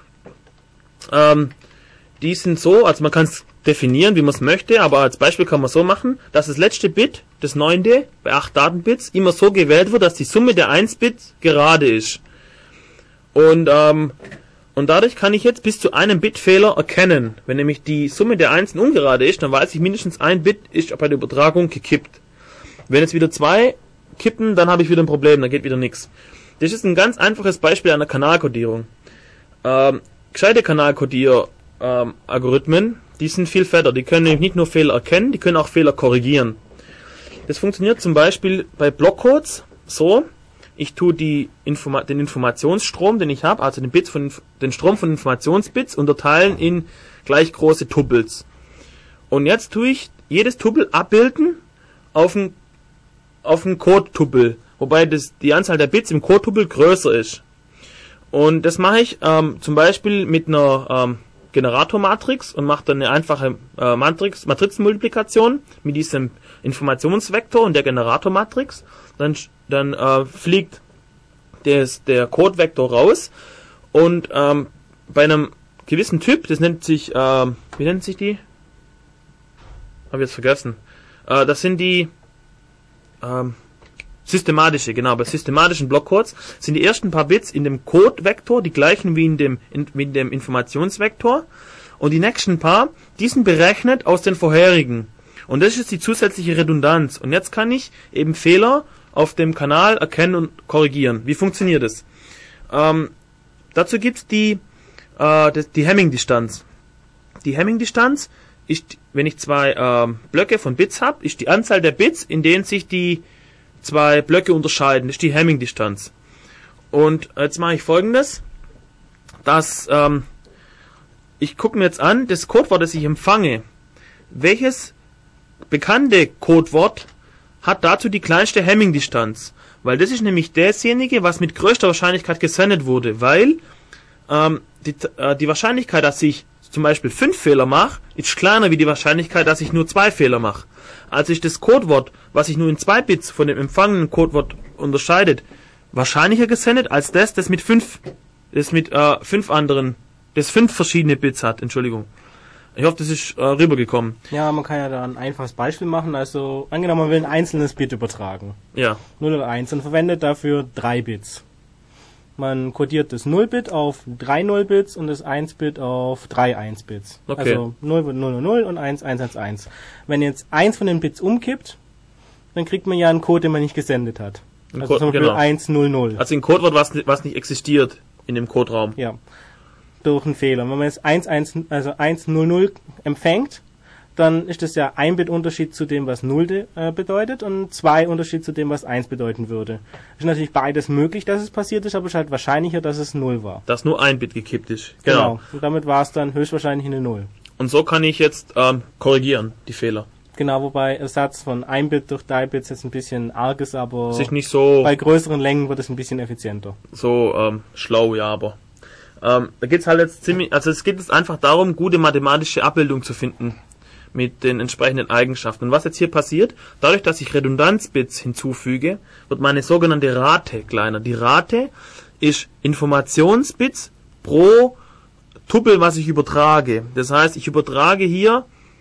die sind so, also man kann es definieren, wie man es möchte, aber als Beispiel kann man so machen, dass das letzte Bit, das 9. bei 8 Datenbits, immer so gewählt wird, dass die Summe der 1-Bits gerade ist. Und dadurch kann ich jetzt bis zu einem Bitfehler erkennen. Wenn nämlich die Summe der Einsen ungerade ist, dann weiß ich, mindestens ein Bit ist bei der Übertragung gekippt. Wenn jetzt wieder 2 kippen, dann habe ich wieder ein Problem, dann geht wieder nichts. Das ist ein ganz einfaches Beispiel einer Kanalkodierung. Gescheite Kanalkodier-Algorithmen, die sind viel fetter. Die können nämlich nicht nur Fehler erkennen, die können auch Fehler korrigieren. Das funktioniert zum Beispiel bei Blockcodes so: Ich tue den Informationsstrom, den ich habe, also den Strom von Informationsbits, unterteilen in gleich große Tupels. Und jetzt tue ich jedes Tupel abbilden auf ein Code-Tupel, wobei die Anzahl der Bits im Code-Tupel größer ist. Und das mache ich zum Beispiel mit einer Generatormatrix und mache dann eine einfache Matrizenmultiplikation mit diesem Informationsvektor und der Generatormatrix. Dann fliegt der Codevektor raus und bei einem gewissen Typ, das nennt sich, wie nennt sich die? Hab ich jetzt vergessen. Das sind die systematische, genau, bei systematischen Blockcodes sind die ersten paar Bits in dem Codevektor die gleichen wie in dem Informationsvektor, und die nächsten paar, die sind berechnet aus den vorherigen. Und das ist die zusätzliche Redundanz. Und jetzt kann ich eben Fehler auf dem Kanal erkennen und korrigieren. Wie funktioniert das? Dazu gibt's die Hamming-Distanz. Die Hamming-Distanz ist, wenn ich 2 Blöcke von Bits habe, ist die Anzahl der Bits, in denen sich die 2 Blöcke unterscheiden. Das ist die Hamming-Distanz. Und jetzt mache ich Folgendes, dass ich gucke mir jetzt an, das Codewort, das ich empfange, welches bekannte Codewort hat dazu die kleinste Hamming-Distanz. Weil das ist nämlich dasjenige, was mit größter Wahrscheinlichkeit gesendet wurde. Weil die Wahrscheinlichkeit, dass ich zum Beispiel 5 Fehler mache, ist kleiner wie die Wahrscheinlichkeit, dass ich nur 2 Fehler mache. Also ist das Codewort, was sich nur in 2 Bits von dem empfangenen Codewort unterscheidet, wahrscheinlicher gesendet als das mit 5 verschiedene Bits hat. Entschuldigung. Ich hoffe, das ist rübergekommen. Ja, man kann ja da ein einfaches Beispiel machen. Also, angenommen, man will ein einzelnes Bit übertragen. Ja. 0 oder 1 und verwendet dafür 3 Bits. Man kodiert das 0-Bit auf 3 0-Bits und das 1-Bit auf 3 1-Bits. Okay. Also 0 wird 0 0 und 1 1 1 1. Wenn jetzt eins von den Bits umkippt, dann kriegt man ja einen Code, den man nicht gesendet hat. Also zum Beispiel genau. 1 0 0. Also ein Codewort, was nicht existiert in dem Coderaum. Ja. Durch einen Fehler. Wenn man jetzt 1 0 0 empfängt, dann ist das ja ein Bit Unterschied zu dem, was 0 bedeutet, und 2 Unterschied zu dem, was 1 bedeuten würde. Ist natürlich beides möglich, dass es passiert ist, aber es ist halt wahrscheinlicher, dass es 0 war. Dass nur ein Bit gekippt ist. Genau. Und damit war es dann höchstwahrscheinlich eine 0. Und so kann ich jetzt korrigieren, die Fehler. Genau, wobei Ersatz von 1 Bit durch 3 Bits jetzt ein bisschen arg ist, aber ist nicht so bei größeren Längen wird es ein bisschen effizienter. So schlau, ja, aber da geht's halt jetzt es geht jetzt einfach darum, gute mathematische Abbildung zu finden mit den entsprechenden Eigenschaften. Und was jetzt hier passiert, dadurch, dass ich Redundanzbits hinzufüge, wird meine sogenannte Rate kleiner. Die Rate ist Informationsbits pro Tuppel, was ich übertrage. Das heißt, ich übertrage hier,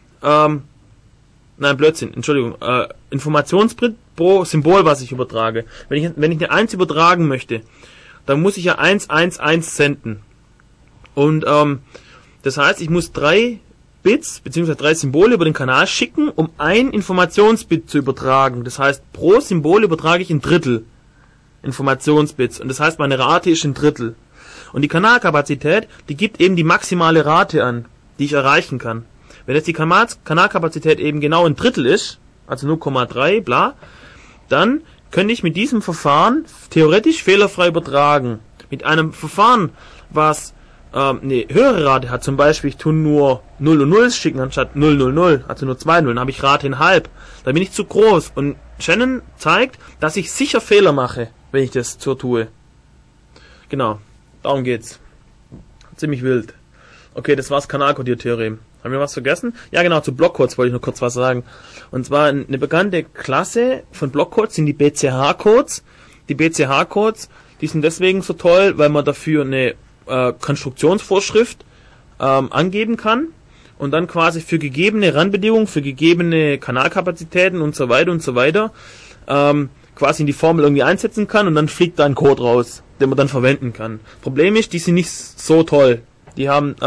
Informationsbit pro Symbol, was ich übertrage. Wenn ich eine 1 übertragen möchte, dann muss ich ja 111 senden. Und das heißt, ich muss 3 Bits bzw. 3 Symbole über den Kanal schicken, um ein Informationsbit zu übertragen. Das heißt, pro Symbol übertrage ich ein Drittel Informationsbits. Und das heißt, meine Rate ist ein Drittel. Und die Kanalkapazität, die gibt eben die maximale Rate an, die ich erreichen kann. Wenn jetzt die Kanalkapazität eben genau ein Drittel ist, also 0,3, bla, dann könnte ich mit diesem Verfahren theoretisch fehlerfrei übertragen. Mit einem Verfahren, was eine höhere Rate hat, zum Beispiel ich tue nur 0 und 0 schicken anstatt 0, 0, 0, also nur 2 0, dann habe ich Rate in halb. Da bin ich zu groß. Und Shannon zeigt, dass ich sicher Fehler mache, wenn ich das so tue. Genau, darum geht's. Ziemlich wild. Okay, das war's Kanalkodiertheorem. Haben wir was vergessen? Ja genau, zu Blockcodes wollte ich noch kurz was sagen. Und zwar eine bekannte Klasse von Blockcodes sind die BCH-Codes. Die BCH-Codes, die sind deswegen so toll, weil man dafür eine Konstruktionsvorschrift angeben kann und dann quasi für gegebene Randbedingungen, für gegebene Kanalkapazitäten und so weiter quasi in die Formel irgendwie einsetzen kann und dann fliegt da ein Code raus, den man dann verwenden kann. Problem ist, die sind nicht so toll. Die haben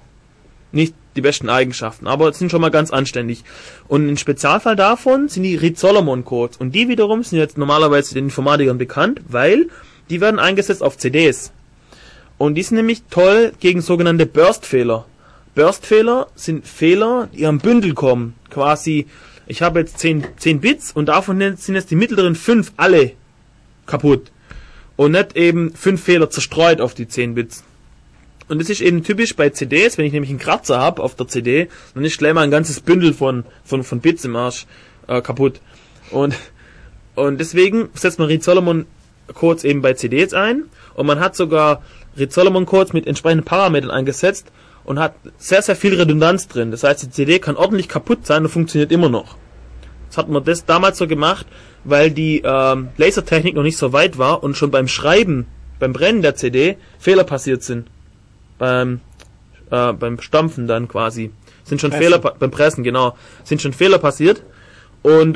nicht die besten Eigenschaften, aber sind schon mal ganz anständig. Und ein Spezialfall davon sind die Reed-Solomon-Codes. Und die wiederum sind jetzt normalerweise den Informatikern bekannt, weil die werden eingesetzt auf CDs. Und die sind nämlich toll gegen sogenannte Burst-Fehler. Burst-Fehler sind Fehler, die am Bündel kommen. Quasi, ich habe jetzt 10 Bits und davon sind jetzt die mittleren 5 alle kaputt. Und nicht eben 5 Fehler zerstreut auf die 10 Bits. Und das ist eben typisch bei CDs, wenn ich nämlich einen Kratzer habe auf der CD, dann ist gleich mal ein ganzes Bündel von Bits im Arsch kaputt. Und deswegen setzt man Reed-Solomon-Codes eben bei CDs ein. Und man hat sogar Reed-Solomon-Codes mit entsprechenden Parametern eingesetzt und hat sehr, sehr viel Redundanz drin. Das heißt, die CD kann ordentlich kaputt sein und funktioniert immer noch. Das hat man das damals so gemacht, weil die Lasertechnik noch nicht so weit war und schon beim Schreiben, beim Brennen der CD Fehler passiert sind. Beim Stampfen dann quasi. Sind schon Fehler, beim Pressen, genau. Sind schon Fehler passiert. Und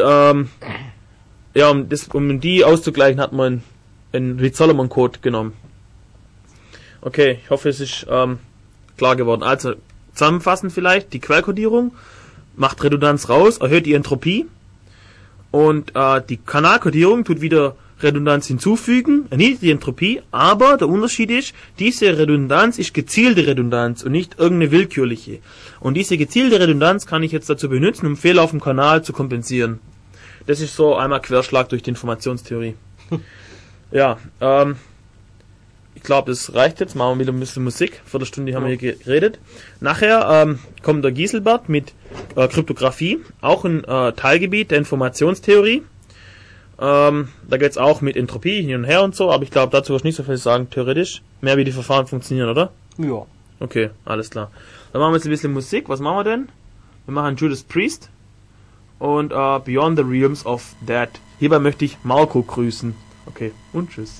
um die auszugleichen, hat man einen Reed-Solomon-Code genommen. Okay, ich hoffe, es ist klar geworden. Also, zusammenfassend vielleicht, die Quellkodierung macht Redundanz raus, erhöht die Entropie und die Kanalkodierung tut wieder Redundanz hinzufügen, erniedrigt die Entropie, aber der Unterschied ist, diese Redundanz ist gezielte Redundanz und nicht irgendeine willkürliche. Und diese gezielte Redundanz kann ich jetzt dazu benutzen, um Fehler auf dem Kanal zu kompensieren. Das ist so einmal Querschlag durch die Informationstheorie. Ja, ich glaube, das reicht jetzt. Machen wir wieder ein bisschen Musik. Viertelstunde haben wir hier geredet. Nachher kommt der Giselbert mit Kryptographie, auch ein Teilgebiet der Informationstheorie. Da geht's auch mit Entropie hin und her und so, aber ich glaube, dazu wirst du nicht so viel sagen, theoretisch. Mehr wie die Verfahren funktionieren, oder? Ja. Okay, alles klar. Dann machen wir jetzt ein bisschen Musik. Was machen wir denn? Wir machen Judas Priest und Beyond the Realms of Dead. Hierbei möchte ich Marco grüßen. Okay, und tschüss.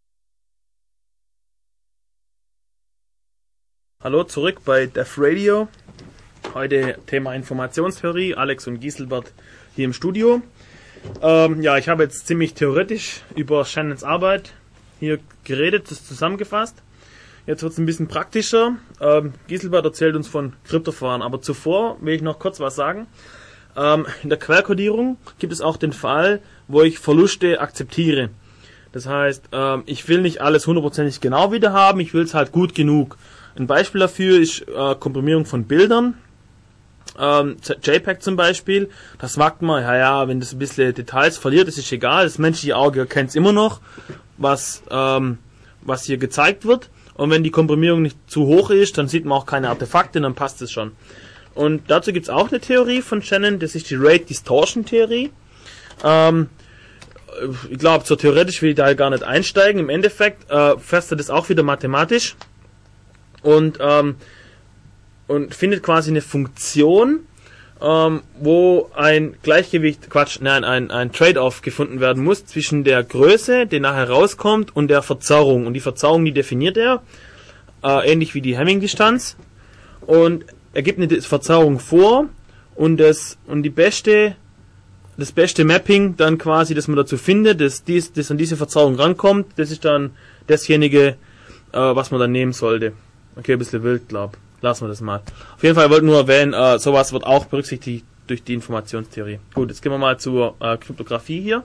Hallo, zurück bei Def Radio. Heute Thema Informationstheorie. Alex und Giselbert hier im Studio. Ich habe jetzt ziemlich theoretisch über Shannons Arbeit hier geredet, das zusammengefasst. Jetzt wird es ein bisschen praktischer. Giselbert erzählt uns von Kryptoverfahren, aber zuvor will ich noch kurz was sagen. In der Quellkodierung gibt es auch den Fall, wo ich Verluste akzeptiere. Das heißt, ich will nicht alles hundertprozentig genau wieder haben, ich will es halt gut genug. Ein Beispiel dafür ist Komprimierung von Bildern. JPEG zum Beispiel, das mag man, wenn das ein bisschen Details verliert, das ist egal, das menschliche Auge erkennt es immer noch, was hier gezeigt wird, und wenn die Komprimierung nicht zu hoch ist, dann sieht man auch keine Artefakte, dann passt es schon. Und dazu gibt es auch eine Theorie von Shannon, das ist die Rate Distortion Theorie. Ich glaube, so theoretisch will ich da gar nicht einsteigen, im Endeffekt fasst er das auch wieder mathematisch und findet quasi eine Funktion, wo ein ein Trade-off gefunden werden muss zwischen der Größe, die nachher rauskommt, und der Verzerrung. Und die Verzerrung, die definiert er, ähnlich wie die Hamming-Distanz. Und er gibt eine Verzerrung vor, und das beste Mapping dann quasi, das man dazu findet, das an diese Verzerrung rankommt, das ist dann dasjenige, was man dann nehmen sollte. Okay, ein bisschen wild, glaub. Lassen wir das mal. Auf jeden Fall wollte ich nur erwähnen, sowas wird auch berücksichtigt durch die Informationstheorie. Gut, jetzt gehen wir mal zur Kryptographie hier.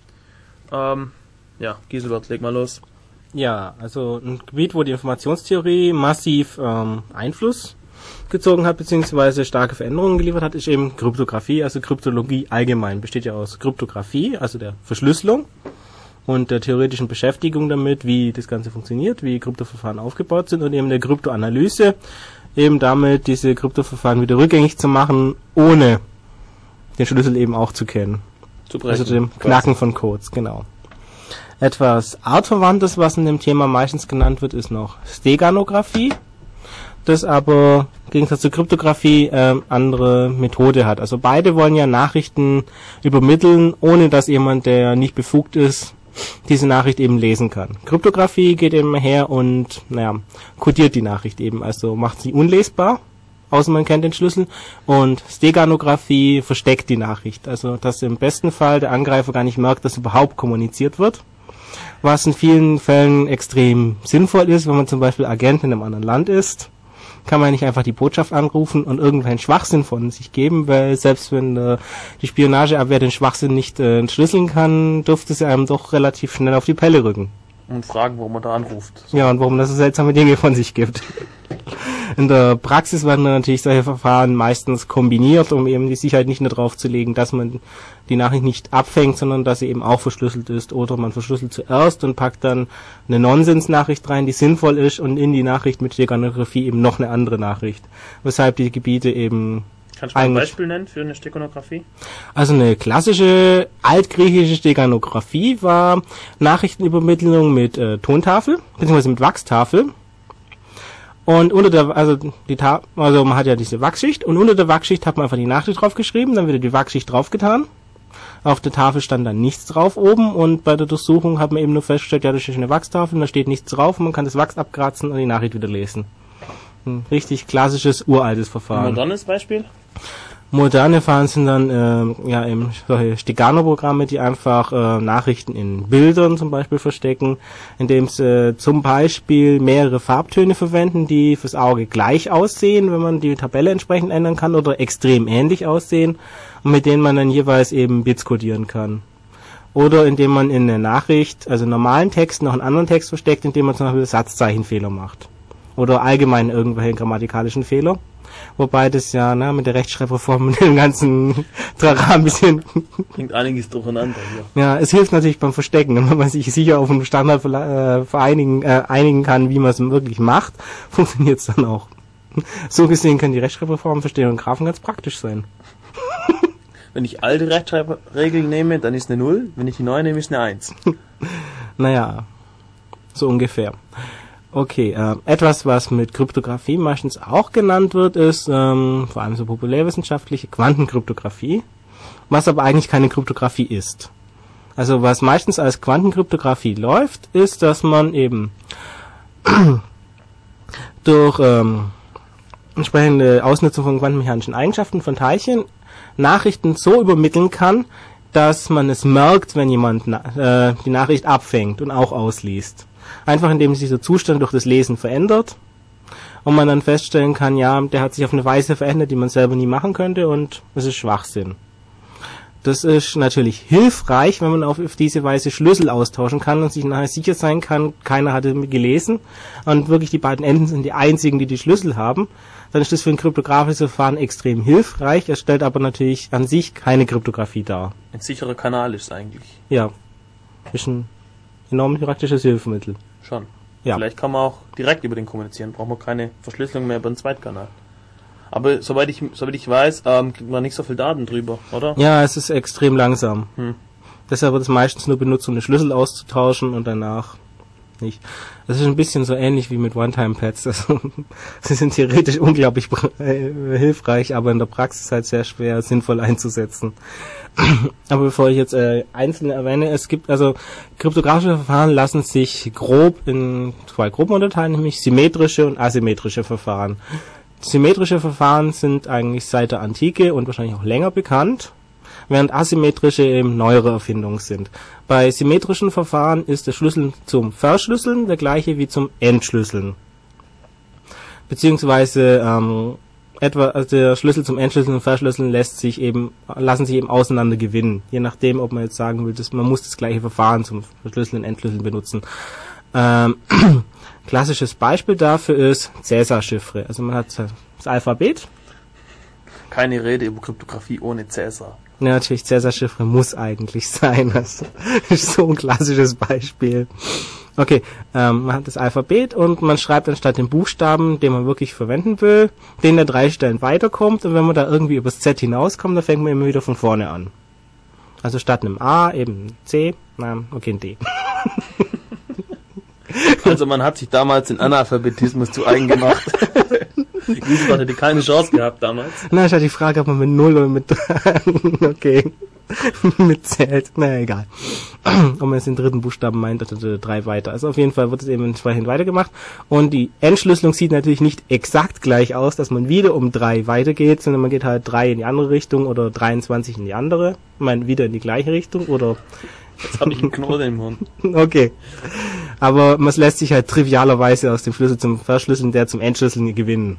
Giselbert, leg mal los. Ja, also ein Gebiet, wo die Informationstheorie massiv Einfluss gezogen hat, beziehungsweise starke Veränderungen geliefert hat, ist eben Kryptographie, also Kryptologie allgemein. Besteht ja aus Kryptographie, also der Verschlüsselung, und der theoretischen Beschäftigung damit, wie das Ganze funktioniert, wie Kryptoverfahren aufgebaut sind, und eben der Kryptoanalyse, eben damit diese Kryptoverfahren wieder rückgängig zu machen, ohne den Schlüssel eben auch zu kennen. Also dem Knacken von Codes, genau. Etwas artverwandtes, was in dem Thema meistens genannt wird, ist noch Steganographie, das aber im Gegensatz zur Kryptographie andere Methode hat. Also beide wollen ja Nachrichten übermitteln, ohne dass jemand, der nicht befugt ist, diese Nachricht eben lesen kann. Kryptographie geht eben her und, kodiert die Nachricht eben, also macht sie unlesbar, außer man kennt den Schlüssel, und Steganographie versteckt die Nachricht, also dass im besten Fall der Angreifer gar nicht merkt, dass überhaupt kommuniziert wird, was in vielen Fällen extrem sinnvoll ist, wenn man zum Beispiel Agent in einem anderen Land ist. Kann man nicht einfach die Botschaft anrufen und irgendeinen Schwachsinn von sich geben, weil selbst wenn die Spionageabwehr den Schwachsinn nicht entschlüsseln kann, dürfte sie einem doch relativ schnell auf die Pelle rücken. Und fragen, warum man da anruft. So. Ja, und warum das so seltsame Dinge von sich gibt. In der Praxis werden dann natürlich solche Verfahren meistens kombiniert, um eben die Sicherheit nicht nur drauf zu legen, dass man die Nachricht nicht abfängt, sondern dass sie eben auch verschlüsselt ist. Oder man verschlüsselt zuerst und packt dann eine Nonsens-Nachricht rein, die sinnvoll ist, und in die Nachricht mit Steganographie eben noch eine andere Nachricht. Weshalb die Gebiete eben... Kannst du mal ein Beispiel nennen für eine Steganographie? Also eine klassische altgriechische Steganographie war Nachrichtenübermittlung mit Tontafel, beziehungsweise mit Wachstafel. Und man hat ja diese Wachsschicht, und unter der Wachsschicht hat man einfach die Nachricht draufgeschrieben, dann wird die Wachsschicht draufgetan. Auf der Tafel stand dann nichts drauf oben, und bei der Durchsuchung hat man eben nur festgestellt, ja, das ist eine Wachstafel, und da steht nichts drauf, und man kann das Wachs abkratzen und die Nachricht wieder lesen. Ein richtig klassisches, uraltes Verfahren. Ein modernes Beispiel? Moderne Verfahren sind dann eben solche Stegano-Programme, die einfach Nachrichten in Bildern zum Beispiel verstecken, indem sie zum Beispiel mehrere Farbtöne verwenden, die fürs Auge gleich aussehen, wenn man die Tabelle entsprechend ändern kann, oder extrem ähnlich aussehen, und mit denen man dann jeweils eben Bits codieren kann. Oder indem man in der Nachricht, also normalen Text, noch einen anderen Text versteckt, indem man zum Beispiel Satzzeichenfehler macht. Oder allgemein irgendwelche grammatikalischen Fehler. Wobei das ja mit der Rechtschreibreform und dem ganzen Trara ein bisschen... Bringt einiges durcheinander hier. Ja, es hilft natürlich beim Verstecken. Wenn man sich sicher auf einen Standard einigen kann, wie man es wirklich macht, funktioniert es dann auch. So gesehen kann die Rechtschreibreform für Stereographen ganz praktisch sein. Wenn ich alte Rechtschreibregeln nehme, dann ist eine 0. Wenn ich die neue nehme, ist eine 1. Naja, so ungefähr. Okay, etwas, was mit Kryptographie meistens auch genannt wird, ist vor allem so populärwissenschaftliche Quantenkryptographie, was aber eigentlich keine Kryptographie ist. Also was meistens als Quantenkryptographie läuft, ist, dass man eben durch entsprechende Ausnutzung von quantenmechanischen Eigenschaften von Teilchen Nachrichten so übermitteln kann, dass man es merkt, wenn jemand die Nachricht abfängt und auch ausliest. Einfach indem sich dieser Zustand durch das Lesen verändert und man dann feststellen kann, ja, der hat sich auf eine Weise verändert, die man selber nie machen könnte, und es ist Schwachsinn. Das ist natürlich hilfreich, wenn man auf diese Weise Schlüssel austauschen kann und sich nachher sicher sein kann, keiner hat es gelesen und wirklich die beiden Enden sind die einzigen, die Schlüssel haben. Dann ist das für ein kryptografisches Verfahren extrem hilfreich. Es stellt aber natürlich an sich keine Kryptographie dar. Ein sicherer Kanal ist es eigentlich. Ja, ist ein enorm praktisches Hilfsmittel. Schon. Ja. Vielleicht kann man auch direkt über den kommunizieren. Braucht man keine Verschlüsselung mehr über den Zweitkanal. Aber soweit ich weiß, kriegt man nicht so viel Daten drüber, oder? Ja, es ist extrem langsam. Deshalb wird es meistens nur benutzt, um den Schlüssel auszutauschen, und danach, nicht. Das ist ein bisschen so ähnlich wie mit One-Time-Pads. Also, sie sind theoretisch unglaublich hilfreich, aber in der Praxis halt sehr schwer sinnvoll einzusetzen. Aber bevor ich jetzt einzelne erwähne, es gibt also kryptografische Verfahren lassen sich grob in 2 Gruppen unterteilen, nämlich symmetrische und asymmetrische Verfahren. Symmetrische Verfahren sind eigentlich seit der Antike und wahrscheinlich auch länger bekannt, während asymmetrische eben neuere Erfindungen sind. Bei symmetrischen Verfahren ist der Schlüssel zum Verschlüsseln der gleiche wie zum Entschlüsseln. Beziehungsweise der Schlüssel zum Entschlüsseln und Verschlüsseln lassen sich eben auseinander gewinnen. Je nachdem, ob man jetzt sagen will, man muss das gleiche Verfahren zum Verschlüsseln und Entschlüsseln benutzen. Klassisches Beispiel dafür ist Cäsar-Chiffre. Also man hat das Alphabet. Keine Rede über Kryptographie ohne Cäsar. Ja, natürlich, Cäsar-Chiffre muss eigentlich sein. Das ist so ein klassisches Beispiel. Okay, man hat das Alphabet und man schreibt anstatt den Buchstaben, den man wirklich verwenden will, den der 3 Stellen weiterkommt, und wenn man da irgendwie übers Z hinauskommt, dann fängt man immer wieder von vorne an. Also statt einem A eben ein C, ein D. Also man hat sich damals den Analphabetismus zu eigen gemacht. Giesbach hätte keine Chance gehabt damals. Na, ich hatte die Frage, ob man mit 0 oder mit okay, mitzählt. Na, egal. Ob man jetzt den dritten Buchstaben meint oder 3 weiter. Also auf jeden Fall wird es eben entsprechend weitergemacht. Und die Entschlüsselung sieht natürlich nicht exakt gleich aus, dass man wieder um 3 weitergeht, sondern man geht halt 3 in die andere Richtung oder 23 in die andere. Ich meine, wieder in die gleiche Richtung oder... Jetzt habe ich einen Knoten im Mund. Okay. Aber man lässt sich halt trivialerweise aus dem Schlüssel zum Verschlüsseln, der zum Entschlüsseln gewinnen.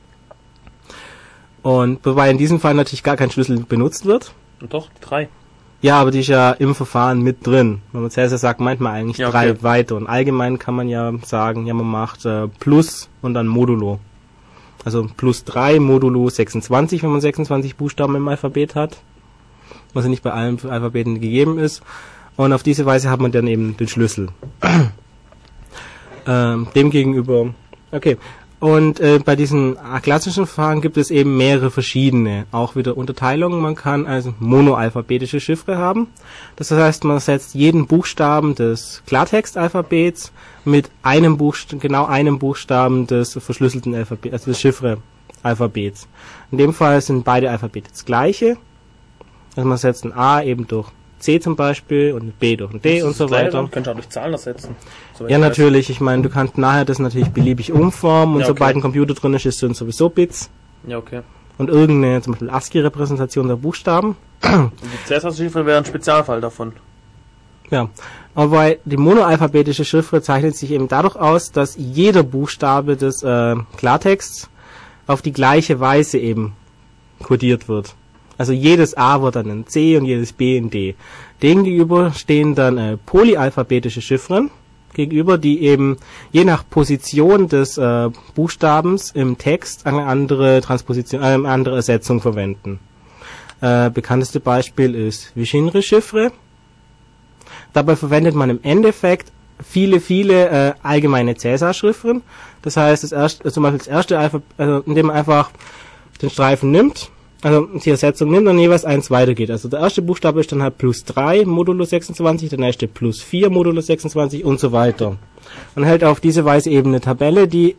Und wobei in diesem Fall natürlich gar kein Schlüssel benutzt wird. Und doch, 3. Ja, aber die ist ja im Verfahren mit drin. Wenn man Cäsar sagt, meint man eigentlich 3 weiter. Und allgemein kann man ja sagen, ja, man macht Plus und dann Modulo. Also plus 3, Modulo 26, wenn man 26 Buchstaben im Alphabet hat. Was ja nicht bei allen Alphabeten gegeben ist. Und auf diese Weise hat man dann eben den Schlüssel. Demgegenüber, okay. Und bei diesen klassischen Verfahren gibt es eben mehrere verschiedene, auch wieder Unterteilungen. Man kann also monoalphabetische Chiffre haben. Das heißt, man setzt jeden Buchstaben des Klartextalphabets mit genau einem Buchstaben des verschlüsselten Alphabets, also des Chiffre-Alphabets. In dem Fall sind beide Alphabete das gleiche. Also man setzt ein A eben durch C zum Beispiel und ein B durch ein D und so weiter. Kannst du auch durch Zahlen ersetzen. Ja, natürlich. Ich meine, du kannst nachher das natürlich beliebig umformen und sobald ein Computer drin ist, sind sowieso Bits. Ja, okay. Und irgendeine, zum Beispiel ASCII-Repräsentation der Buchstaben. Und die Cäsar-Chiffre wäre ein Spezialfall davon. Ja. Aber die monoalphabetische Chiffre zeichnet sich eben dadurch aus, dass jeder Buchstabe des Klartexts auf die gleiche Weise eben kodiert wird. Also jedes A wird dann ein C und jedes B ein D. Demgegenüber stehen dann polyalphabetische Chiffren gegenüber, die eben je nach Position des Buchstabens im Text eine andere andere Ersetzung verwenden. Bekannteste Beispiel ist Vigenère-Chiffre. Dabei verwendet man im Endeffekt viele allgemeine Cäsar-Chiffren. Das heißt, zum Beispiel das erste Alphabet, indem man einfach den Streifen nimmt, also die Ersetzung nimmt und jeweils eins weitergeht. Also der erste Buchstabe ist dann halt plus 3 modulo 26, der nächste plus 4 modulo 26 und so weiter. Man hält auf diese Weise eben eine Tabelle, die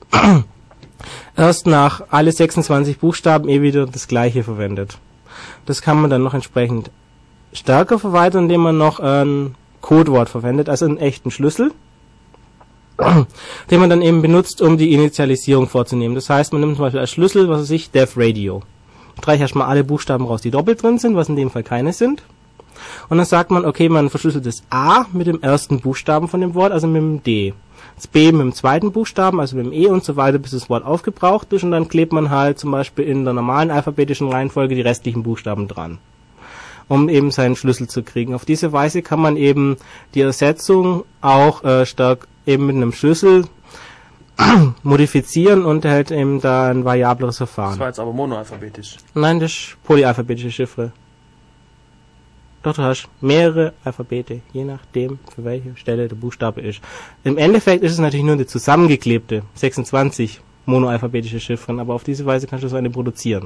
erst nach alle 26 Buchstaben wieder das gleiche verwendet. Das kann man dann noch entsprechend stärker verweitern, indem man noch ein Codewort verwendet, also einen echten Schlüssel, den man dann eben benutzt, um die Initialisierung vorzunehmen. Das heißt, man nimmt zum Beispiel als Schlüssel, was weiß ich, Dev Radio. Streicht erstmal alle Buchstaben raus, die doppelt drin sind, was in dem Fall keine sind. Und dann sagt man, okay, man verschlüsselt das A mit dem ersten Buchstaben von dem Wort, also mit dem D. Das B mit dem zweiten Buchstaben, also mit dem E und so weiter, bis das Wort aufgebraucht ist. Und dann klebt man halt zum Beispiel in der normalen alphabetischen Reihenfolge die restlichen Buchstaben dran, um eben seinen Schlüssel zu kriegen. Auf diese Weise kann man eben die Ersetzung auch stark eben mit einem Schlüssel modifizieren und erhält eben da ein variableres Verfahren. Das war jetzt aber monoalphabetisch. Nein, das ist polyalphabetische Chiffre. Doch, du hast mehrere Alphabete, je nachdem, für welche Stelle der Buchstabe ist. Im Endeffekt ist es natürlich nur eine zusammengeklebte 26 monoalphabetische Chiffren, aber auf diese Weise kannst du so eine produzieren.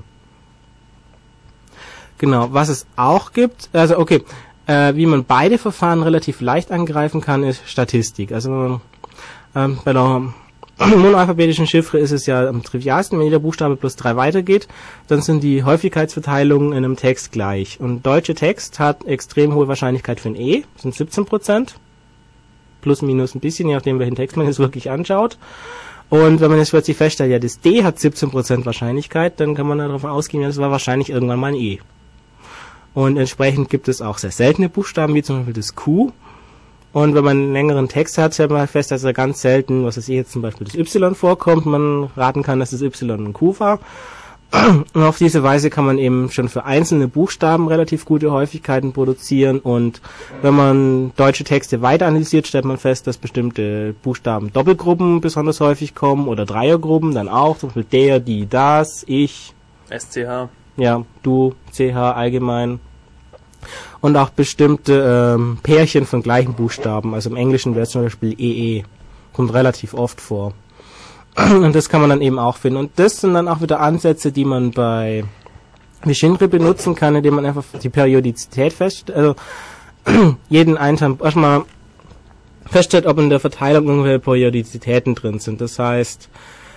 Genau, was es auch gibt, also okay, wie man beide Verfahren relativ leicht angreifen kann, ist Statistik. Also wenn man Bei der monoalphabetischen Chiffre ist es ja am trivialsten, wenn jeder Buchstabe plus 3 weitergeht, dann sind die Häufigkeitsverteilungen in einem Text gleich. Und deutsche Text hat extrem hohe Wahrscheinlichkeit für ein E, sind 17%, plus minus ein bisschen, je nachdem welchen Text man jetzt wirklich anschaut. Und wenn man jetzt plötzlich feststellt, ja, das D hat 17% Wahrscheinlichkeit, dann kann man davon ausgehen, ja, das war wahrscheinlich irgendwann mal ein E. Und entsprechend gibt es auch sehr seltene Buchstaben, wie zum Beispiel das Q. Und wenn man einen längeren Text hat, stellt man fest, dass er ganz selten, was weiß ich jetzt zum Beispiel das Y vorkommt, man raten kann, dass das Y ein Q war. Und auf diese Weise kann man eben schon für einzelne Buchstaben relativ gute Häufigkeiten produzieren. Und wenn man deutsche Texte weiter analysiert, stellt man fest, dass bestimmte Buchstaben Doppelgruppen besonders häufig kommen oder Dreiergruppen dann auch, zum Beispiel der, die, das, ich. SCH. Ja, du, CH allgemein. Und auch bestimmte Pärchen von gleichen Buchstaben. Also im Englischen wäre es zum Beispiel EE. Kommt relativ oft vor. Und das kann man dann eben auch finden. Und das sind dann auch wieder Ansätze, die man bei Vicinre benutzen kann, indem man einfach die Periodizität feststellt. Also jeden Einzelnen erstmal feststellt, ob in der Verteilung irgendwelche Periodizitäten drin sind. Das heißt,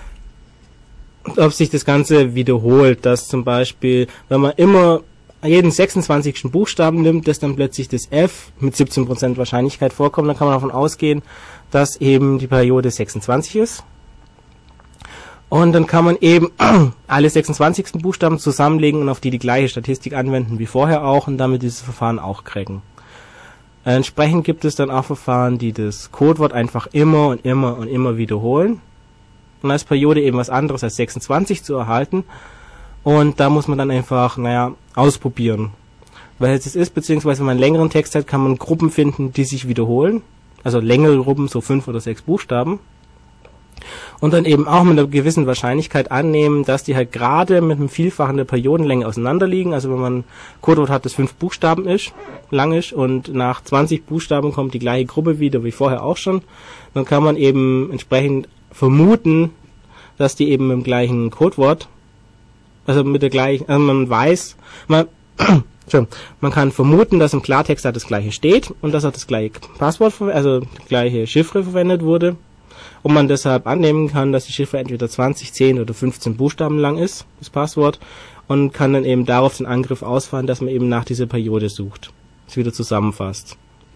ob sich das Ganze wiederholt, dass zum Beispiel, wenn man immer jeden 26. Buchstaben nimmt, dass dann plötzlich das F mit 17% Wahrscheinlichkeit vorkommt, dann kann man davon ausgehen, dass eben die Periode 26 ist. Und dann kann man eben alle 26. Buchstaben zusammenlegen und auf die gleiche Statistik anwenden wie vorher auch und damit dieses Verfahren auch cracken. Entsprechend gibt es dann auch Verfahren, die das Codewort einfach immer und immer und immer wiederholen. Und als Periode eben was anderes als 26 zu erhalten. Und da muss man dann einfach, ausprobieren. Weil es ist, beziehungsweise wenn man einen längeren Text hat, kann man Gruppen finden, die sich wiederholen. Also längere Gruppen, so 5 oder 6 Buchstaben. Und dann eben auch mit einer gewissen Wahrscheinlichkeit annehmen, dass die halt gerade mit einem Vielfachen der Periodenlänge auseinanderliegen. Also wenn man ein Codewort hat, das 5 Buchstaben lang ist und nach 20 Buchstaben kommt die gleiche Gruppe wieder wie vorher auch schon, dann kann man eben entsprechend vermuten, dass die eben im gleichen Codewort, also mit der gleichen, also man kann vermuten, dass im Klartext da das gleiche steht und dass auch das gleiche Passwort, also die gleiche Chiffre verwendet wurde. Und man deshalb annehmen kann, dass die Chiffre entweder 20, 10 oder 15 Buchstaben lang ist, das Passwort, und kann dann eben darauf den Angriff ausfahren, dass man eben nach dieser Periode sucht. Das wieder zusammenfasst.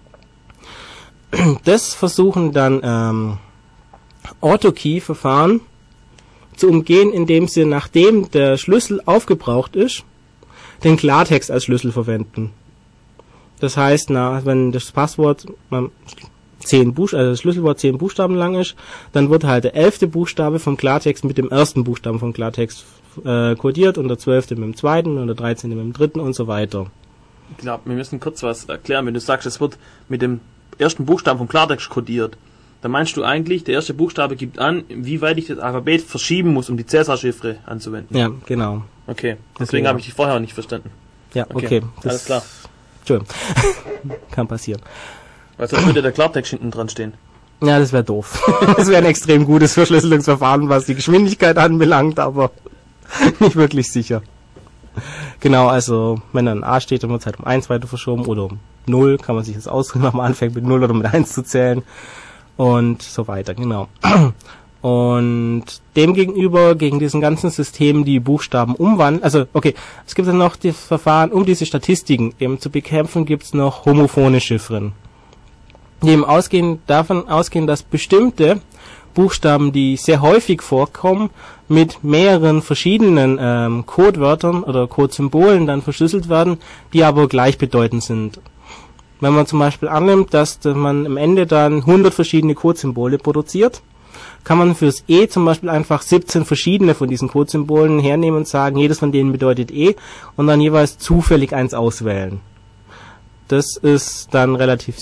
Das versuchen dann Autokey-Verfahren zu umgehen, indem sie, nachdem der Schlüssel aufgebraucht ist, den Klartext als Schlüssel verwenden. Das heißt, wenn das Passwort das Schlüsselwort 10 Buchstaben lang ist, dann wird halt der 11. Buchstabe vom Klartext mit dem ersten Buchstaben vom Klartext kodiert und der 12. mit dem zweiten und der 13. mit dem dritten und so weiter. Ich glaube, wir müssen kurz was erklären. Wenn du sagst, es wird mit dem ersten Buchstaben vom Klartext kodiert, dann meinst du eigentlich, der erste Buchstabe gibt an, wie weit ich das Alphabet verschieben muss, um die Cäsar-Chiffre anzuwenden. Ja, genau. Okay, deswegen habe ich dich vorher auch nicht verstanden. Ja, okay. Alles klar. Entschuldigung. Kann passieren. Weil sonst würde der Klartext hinten dran stehen. Ja, das wäre doof. Das wäre ein extrem gutes Verschlüsselungsverfahren, was die Geschwindigkeit anbelangt, aber nicht wirklich sicher. Genau, also wenn dann A steht, dann wird es halt um 1 weiter verschoben oder um 0, kann man sich das ausdrücken, wenn man anfängt mit 0 oder mit 1 zu zählen und so weiter, genau. Und demgegenüber, gegen diesen ganzen System, die Buchstaben umwandeln, also okay, es gibt dann noch das Verfahren, um diese Statistiken eben zu bekämpfen, gibt es noch homophone Chiffren. Die eben davon ausgehen, dass bestimmte Buchstaben, die sehr häufig vorkommen, mit mehreren verschiedenen Codewörtern oder Codesymbolen dann verschlüsselt werden, die aber gleichbedeutend sind. Wenn man zum Beispiel annimmt, dass man am Ende dann 100 verschiedene Codesymbole produziert, kann man fürs E zum Beispiel einfach 17 verschiedene von diesen Codesymbolen hernehmen und sagen, jedes von denen bedeutet E und dann jeweils zufällig eins auswählen. Das ist dann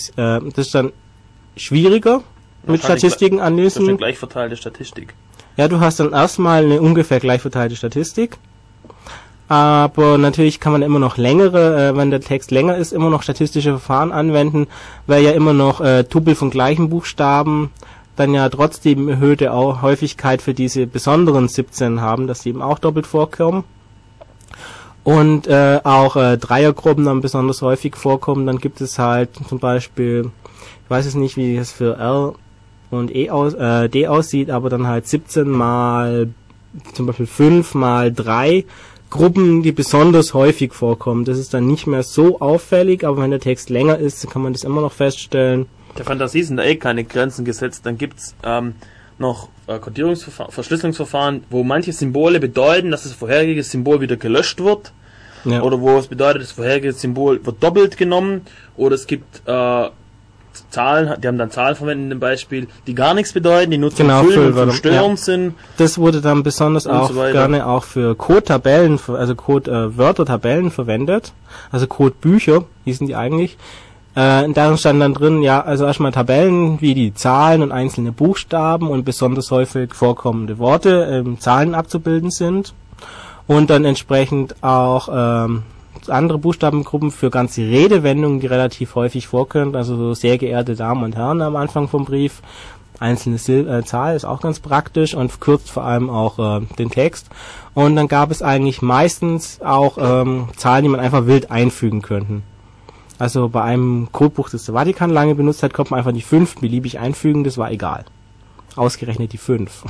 schwieriger mit Statistiken anlesen. Das ist eine gleich verteilte Statistik. Ja, du hast dann erstmal eine ungefähr gleich verteilte Statistik. Aber natürlich kann man immer noch wenn der Text länger ist, immer noch statistische Verfahren anwenden, weil ja immer noch Tupel von gleichen Buchstaben dann ja trotzdem erhöhte Häufigkeit für diese besonderen 17 haben, dass die eben auch doppelt vorkommen. Und auch Dreiergruppen dann besonders häufig vorkommen. Dann gibt es halt zum Beispiel, ich weiß es nicht, wie es für R und D aussieht, aber dann halt 17 mal, zum Beispiel 5 mal 3 Gruppen, die besonders häufig vorkommen. Das ist dann nicht mehr so auffällig, aber wenn der Text länger ist, kann man das immer noch feststellen. Der Fantasie sind da keine Grenzen gesetzt. Dann gibt's noch Verschlüsselungsverfahren, wo manche Symbole bedeuten, dass das vorherige Symbol wieder gelöscht wird. Ja. Oder wo es bedeutet, das vorherige Symbol wird doppelt genommen. Oder es gibt Zahlen, die haben dann Zahlen verwendet in dem Beispiel, die gar nichts bedeuten, die nur zum Füllen und Stören sind. Das wurde dann besonders auch so gerne auch für Code-Tabellen, also Code-Wörter-Tabellen verwendet. Also Code-Bücher hießen die eigentlich. Darin stand dann drin, ja, also erstmal Tabellen, wie die Zahlen und einzelne Buchstaben und besonders häufig vorkommende Worte, Zahlen abzubilden sind. Und dann entsprechend auch andere Buchstabengruppen für ganze Redewendungen, die relativ häufig vorkommen, also so sehr geehrte Damen und Herren am Anfang vom Brief. Einzelne Zahl ist auch ganz praktisch und verkürzt vor allem auch den Text. Und dann gab es eigentlich meistens auch Zahlen, die man einfach wild einfügen könnten. Also bei einem Codebuch, das der Vatikan lange benutzt hat, konnte man einfach die 5 beliebig einfügen, das war egal. Ausgerechnet die 5.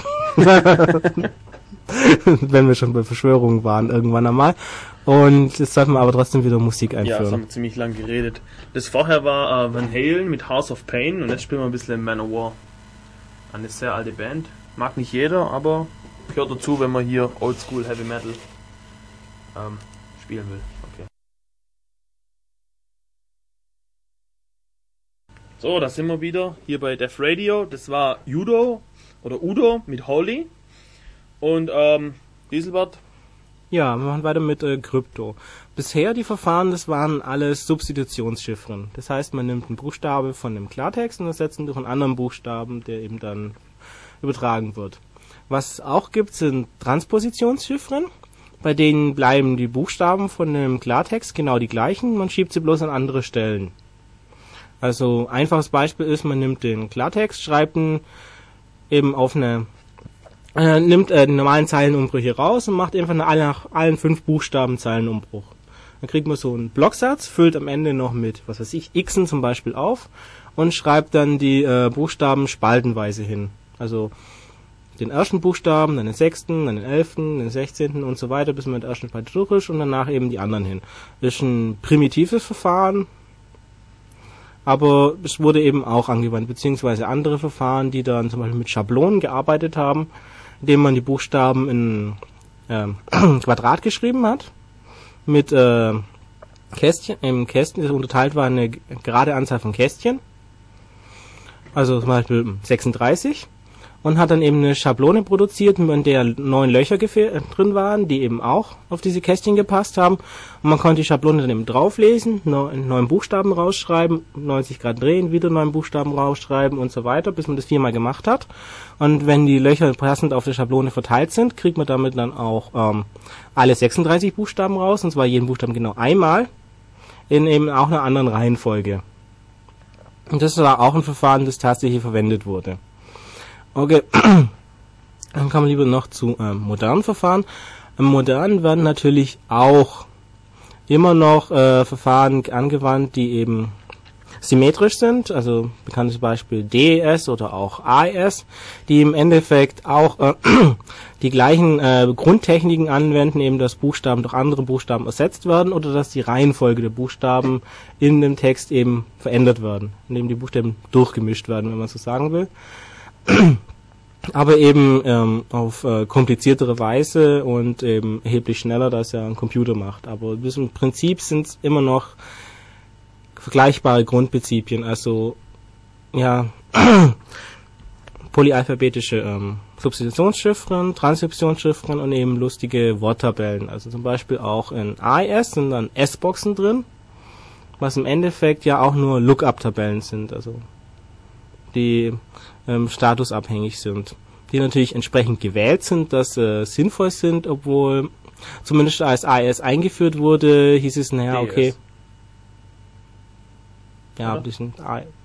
Wenn wir schon bei Verschwörungen waren, irgendwann einmal. Und jetzt sollten wir aber trotzdem wieder Musik einführen. Ja, das haben wir ziemlich lang geredet. Das vorher war Van Halen mit House of Pain und jetzt spielen wir ein bisschen Manowar. Eine sehr alte Band. Mag nicht jeder, aber gehört dazu, wenn man hier Oldschool Heavy Metal spielen will. Okay. So, da sind wir wieder hier bei Def Radio. Das war Udo mit Holy. Und Dieselbert? Ja, wir machen weiter mit Krypto. Bisher die Verfahren, das waren alles Substitutionschiffren. Das heißt, man nimmt einen Buchstabe von dem Klartext und ersetzt ihn durch einen anderen Buchstaben, der eben dann übertragen wird. Was es auch gibt, sind Transpositionschiffren. Bei denen bleiben die Buchstaben von dem Klartext genau die gleichen, man schiebt sie bloß an andere Stellen. Also einfaches Beispiel ist, man nimmt den Klartext, schreibt ihn eben auf eine nimmt die normalen Zeilenumbrüche raus und macht einfach nach allen 5 Buchstaben Zeilenumbruch. Dann kriegt man so einen Blocksatz, füllt am Ende noch mit, was weiß ich, Xen zum Beispiel auf und schreibt dann die Buchstaben spaltenweise hin. Also den ersten Buchstaben, dann den 6., dann den 11., den 16. und so weiter, bis man mit der ersten Spalte durch ist und danach eben die anderen hin. Das ist ein primitives Verfahren, aber es wurde eben auch angewandt, beziehungsweise andere Verfahren, die dann zum Beispiel mit Schablonen gearbeitet haben, indem man die Buchstaben in Quadrat geschrieben hat, mit Kästchen, im Kästchen, das unterteilt war eine gerade Anzahl von Kästchen, also zum Beispiel 36, und hat dann eben eine Schablone produziert, in der 9 Löcher drin waren, die eben auch auf diese Kästchen gepasst haben. Und man konnte die Schablone dann eben drauflesen, 9 Buchstaben rausschreiben, 90 Grad drehen, wieder 9 Buchstaben rausschreiben und so weiter, bis man das 4-mal gemacht hat. Und wenn die Löcher passend auf der Schablone verteilt sind, kriegt man damit dann auch alle 36 Buchstaben raus, und zwar jeden Buchstaben genau einmal, in eben auch einer anderen Reihenfolge. Und das war auch ein Verfahren, das tatsächlich verwendet wurde. Okay, dann kommen wir lieber noch zu modernen Verfahren. Im Modernen werden natürlich auch immer noch Verfahren angewandt, die eben symmetrisch sind, also bekanntes Beispiel DES oder auch AES, die im Endeffekt auch die gleichen Grundtechniken anwenden, eben dass Buchstaben durch andere Buchstaben ersetzt werden oder dass die Reihenfolge der Buchstaben in dem Text eben verändert werden, indem die Buchstaben durchgemischt werden, wenn man so sagen will. Aber eben auf kompliziertere Weise und eben erheblich schneller, da es ja ein Computer macht. Aber im Prinzip sind es immer noch vergleichbare Grundprinzipien, also ja polyalphabetische Substitutionschiffren, Transkriptionschiffren und eben lustige Worttabellen. Also zum Beispiel auch in AES sind dann S-Boxen drin, was im Endeffekt ja auch nur Lookup-Tabellen sind, also die statusabhängig sind, die natürlich entsprechend gewählt sind, dass sinnvoll sind, obwohl zumindest als AES eingeführt wurde, hieß es, naja, okay. Ja, ein bisschen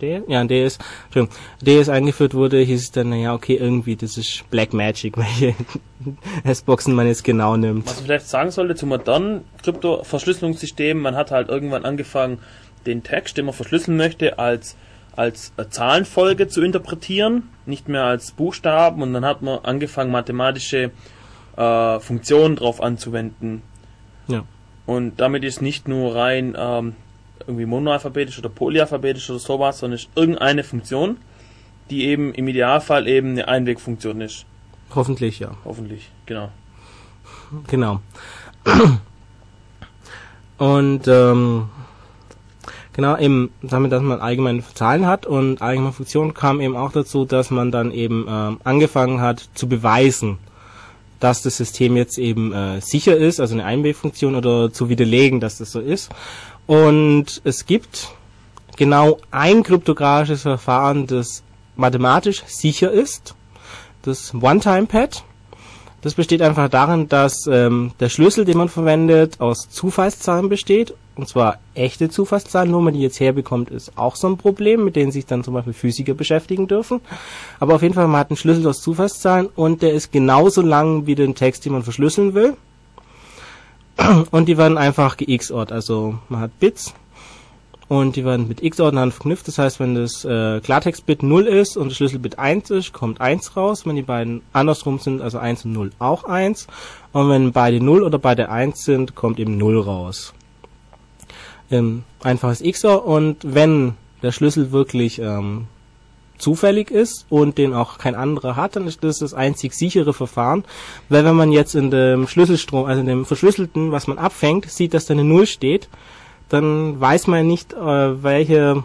DS eingeführt wurde, hieß es dann, naja, okay, irgendwie, das ist Black Magic, welche S-Boxen man jetzt genau nimmt. Was man vielleicht sagen sollte zu modernen Krypto-Verschlüsselungssystemen, man hat halt irgendwann angefangen, den Text, den man verschlüsseln möchte, als Zahlenfolge zu interpretieren. nicht mehr als Buchstaben und dann hat man angefangen, mathematische Funktionen drauf anzuwenden. Ja. Und damit ist nicht nur rein irgendwie monoalphabetisch oder polyalphabetisch oder sowas, sondern ist irgendeine Funktion, die eben im Idealfall eben eine Einwegfunktion ist. Hoffentlich, ja. Hoffentlich, genau. Genau. Und genau, eben damit, dass man allgemeine Zahlen hat und allgemeine Funktionen, kam eben auch dazu, dass man dann eben angefangen hat zu beweisen, dass das System jetzt eben sicher ist, also eine Einwegfunktion, oder zu widerlegen, dass das so ist. Und es gibt genau ein kryptografisches Verfahren, das mathematisch sicher ist, das One-Time-Pad. Das besteht einfach darin, dass der Schlüssel, den man verwendet, aus Zufallszahlen besteht, und zwar echte Zufallszahlen. Nur man die jetzt herbekommt, ist auch so ein Problem, mit denen sich dann zum Beispiel Physiker beschäftigen dürfen. Aber auf jeden Fall, man hat einen Schlüssel aus Zufallszahlen und der ist genauso lang wie den Text, den man verschlüsseln will. Und die werden einfach ge-XORt, also man hat Bits und die werden mit XOR verknüpft. Das heißt, wenn das Klartextbit 0 ist und das Schlüsselbit 1 ist, kommt 1 raus. Wenn die beiden andersrum sind, also 1 und 0, auch 1. Und wenn beide 0 oder beide 1 sind, kommt eben 0 raus. Einfaches XOR. Und wenn der Schlüssel wirklich zufällig ist und den auch kein anderer hat, dann ist das einzig sichere Verfahren, weil wenn man jetzt in dem Schlüsselstrom, also in dem verschlüsselten, was man abfängt, sieht, dass da eine 0 steht, dann weiß man nicht, welches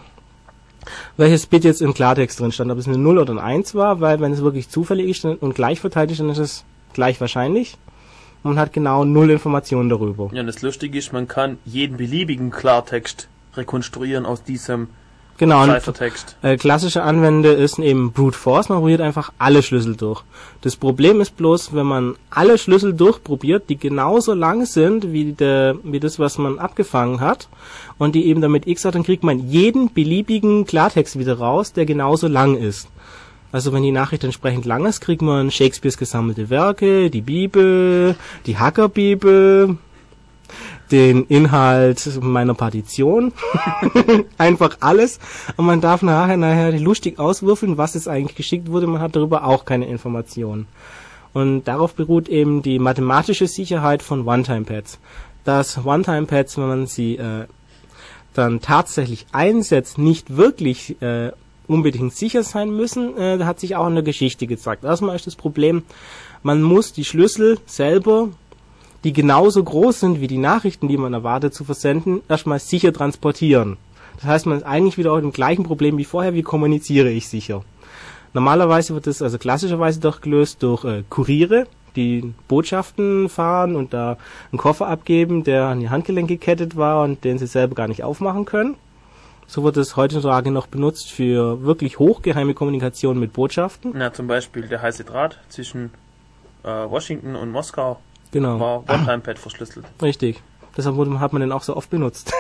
Bit jetzt im Klartext drin stand, ob es eine 0 oder ein 1 war, weil wenn es wirklich zufällig ist und gleich verteilt ist, dann ist es gleich wahrscheinlich. Man hat genau 0 Informationen darüber. Ja, und das Lustige ist, man kann jeden beliebigen Klartext rekonstruieren aus diesem Genau, Ciphertext. Klassische Anwender ist eben Brute Force, man probiert einfach alle Schlüssel durch. Das Problem ist bloß, wenn man alle Schlüssel durchprobiert, die genauso lang sind wie das, was man abgefangen hat, und die eben damit X hat, dann kriegt man jeden beliebigen Klartext wieder raus, der genauso lang ist. Also wenn die Nachricht entsprechend lang ist, kriegt man Shakespeares gesammelte Werke, die Bibel, die Hackerbibel, den Inhalt meiner Partition, einfach alles, und man darf nachher lustig auswürfeln, was jetzt eigentlich geschickt wurde, man hat darüber auch keine Informationen. Und darauf beruht eben die mathematische Sicherheit von One-Time-Pads. Dass One-Time-Pads, wenn man sie dann tatsächlich einsetzt, nicht wirklich unbedingt sicher sein müssen, hat sich auch in der Geschichte gezeigt. Erstmal ist das Problem, man muss die Schlüssel selber, die genauso groß sind wie die Nachrichten, die man erwartet zu versenden, erstmal sicher transportieren. Das heißt, man ist eigentlich wieder auf dem gleichen Problem wie vorher, wie kommuniziere ich sicher. Normalerweise wird das also klassischerweise doch gelöst durch Kuriere, die Botschaften fahren und da einen Koffer abgeben, der an die Handgelenke gekettet war und den sie selber gar nicht aufmachen können. So wird es heutzutage noch benutzt für wirklich hochgeheime Kommunikation mit Botschaften. Na, zum Beispiel der heiße Draht zwischen Washington und Moskau. Genau. War One-Time-Pad verschlüsselt. Richtig. Deshalb hat man den auch so oft benutzt.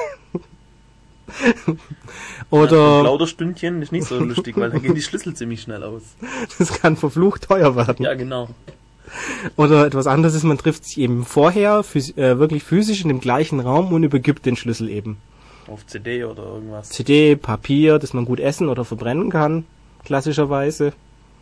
Oder ja, ein Plauderstündchen ist nicht so lustig, weil dann gehen die Schlüssel ziemlich schnell aus. Das kann verflucht teuer werden. Ja, genau. Oder etwas anderes ist, man trifft sich eben vorher wirklich physisch in dem gleichen Raum und übergibt den Schlüssel eben. Auf CD oder irgendwas. CD, Papier, das man gut essen oder verbrennen kann, klassischerweise.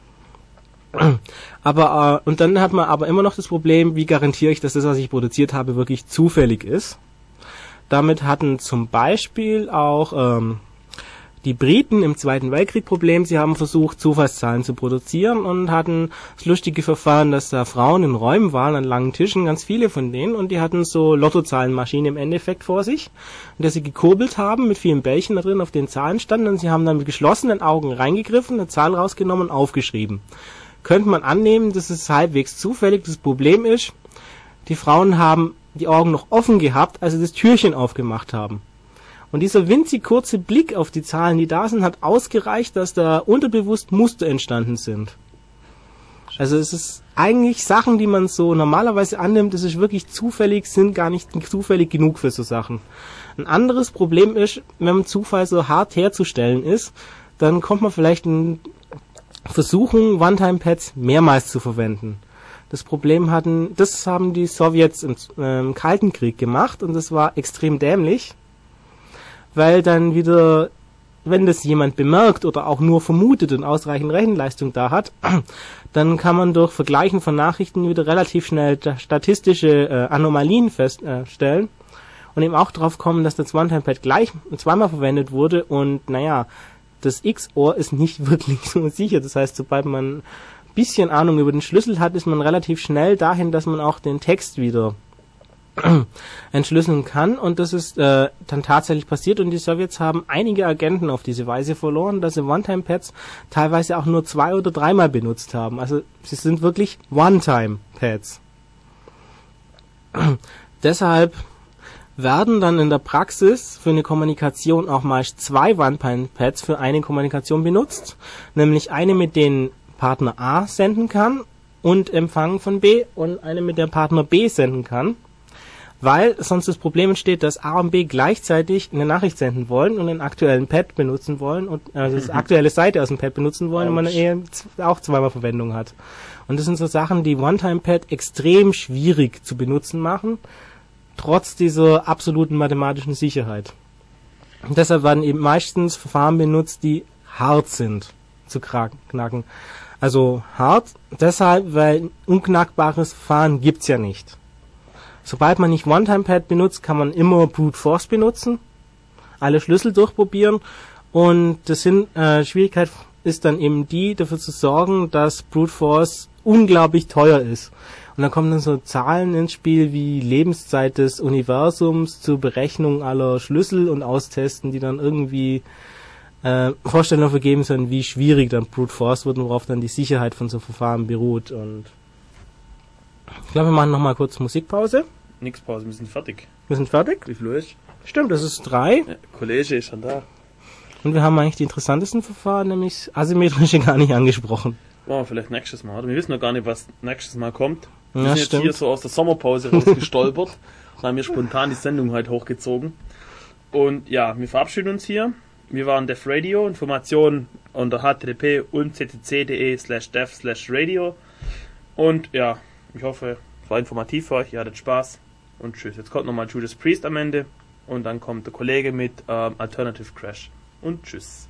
Aber und dann hat man aber immer noch das Problem, wie garantiere ich, dass das, was ich produziert habe, wirklich zufällig ist. Damit hatten zum Beispiel auch die Briten im Zweiten Weltkrieg Problem. Sie haben versucht, Zufallszahlen zu produzieren und hatten das lustige Verfahren, dass da Frauen in Räumen waren, an langen Tischen, ganz viele von denen, und die hatten so Lottozahlenmaschinen im Endeffekt vor sich, in der sie gekurbelt haben mit vielen Bällchen da drin, auf den Zahlen standen, und sie haben dann mit geschlossenen Augen reingegriffen, eine Zahl rausgenommen und aufgeschrieben. Könnte man annehmen, das ist halbwegs zufällig. Das Problem ist, die Frauen haben die Augen noch offen gehabt, als sie das Türchen aufgemacht haben. Und dieser winzig kurze Blick auf die Zahlen, die da sind, hat ausgereicht, dass da unterbewusst Muster entstanden sind. Also es ist eigentlich Sachen, die man so normalerweise annimmt, das ist wirklich zufällig, sind gar nicht zufällig genug für so Sachen. Ein anderes Problem ist, wenn man Zufall so hart herzustellen ist, dann kommt man vielleicht in Versuchung, One-Time-Pads mehrmals zu verwenden. Das haben die Sowjets im Kalten Krieg gemacht, und das war extrem dämlich, weil dann wieder wenn das jemand bemerkt oder auch nur vermutet und ausreichend Rechenleistung da hat, dann kann man durch Vergleichen von Nachrichten wieder relativ schnell statistische Anomalien feststellen und eben auch darauf kommen, dass das One-Time-Pad gleich zweimal verwendet wurde und das XOR ist nicht wirklich so sicher. Das heißt, sobald man ein bisschen Ahnung über den Schlüssel hat, ist man relativ schnell dahin, dass man auch den Text wieder entschlüsseln kann und das ist dann tatsächlich passiert und die Sowjets haben einige Agenten auf diese Weise verloren, dass sie One-Time-Pads teilweise auch nur 2- oder 3-mal benutzt haben. Also sie sind wirklich One-Time-Pads. Deshalb werden dann in der Praxis für eine Kommunikation auch meist 2 One-Time-Pads für eine Kommunikation benutzt, nämlich eine, mit denen Partner A senden kann und empfangen von B und eine, mit der Partner B senden kann. Weil sonst das Problem entsteht, dass A und B gleichzeitig eine Nachricht senden wollen und einen aktuellen Pad benutzen wollen und das aktuelle Seite aus dem Pad benutzen wollen und man auch zweimal Verwendung hat. Und das sind so Sachen, die One-Time-Pad extrem schwierig zu benutzen machen, trotz dieser absoluten mathematischen Sicherheit. Und deshalb werden eben meistens Verfahren benutzt, die hart sind zu knacken. Also hart deshalb, weil ein unknackbares Verfahren gibt's ja nicht. Sobald man nicht One-Time-Pad benutzt, kann man immer Brute Force benutzen, alle Schlüssel durchprobieren und Schwierigkeit ist dann eben die, dafür zu sorgen, dass Brute Force unglaublich teuer ist. Und dann kommen dann so Zahlen ins Spiel wie Lebenszeit des Universums zur Berechnung aller Schlüssel und Austesten, die dann irgendwie Vorstellungen vergeben sollen, wie schwierig dann Brute Force wird und worauf dann die Sicherheit von so Verfahren beruht. Und ich glaube, wir machen nochmal kurz Musikpause. Nix Pause, wir sind fertig. Wir sind fertig? Wie viel Uhr ist? Stimmt, das ist 3. Ja, Kollege ist schon da. Und wir haben eigentlich die interessantesten Verfahren, nämlich asymmetrische, gar nicht angesprochen. Machen wir vielleicht nächstes Mal. Wir wissen noch gar nicht, was nächstes Mal kommt. Wir Ja, sind stimmt. jetzt hier so aus der Sommerpause rausgestolpert und haben hier spontan die Sendung halt hochgezogen. Und ja, wir verabschieden uns hier. Wir waren Def Radio. Informationen unter http://ulmctc.de/dev/radio. Und ja, ich hoffe, es war informativ für euch, ihr hattet Spaß und tschüss. Jetzt kommt nochmal Judas Priest am Ende und dann kommt der Kollege mit Alternative Crash und tschüss.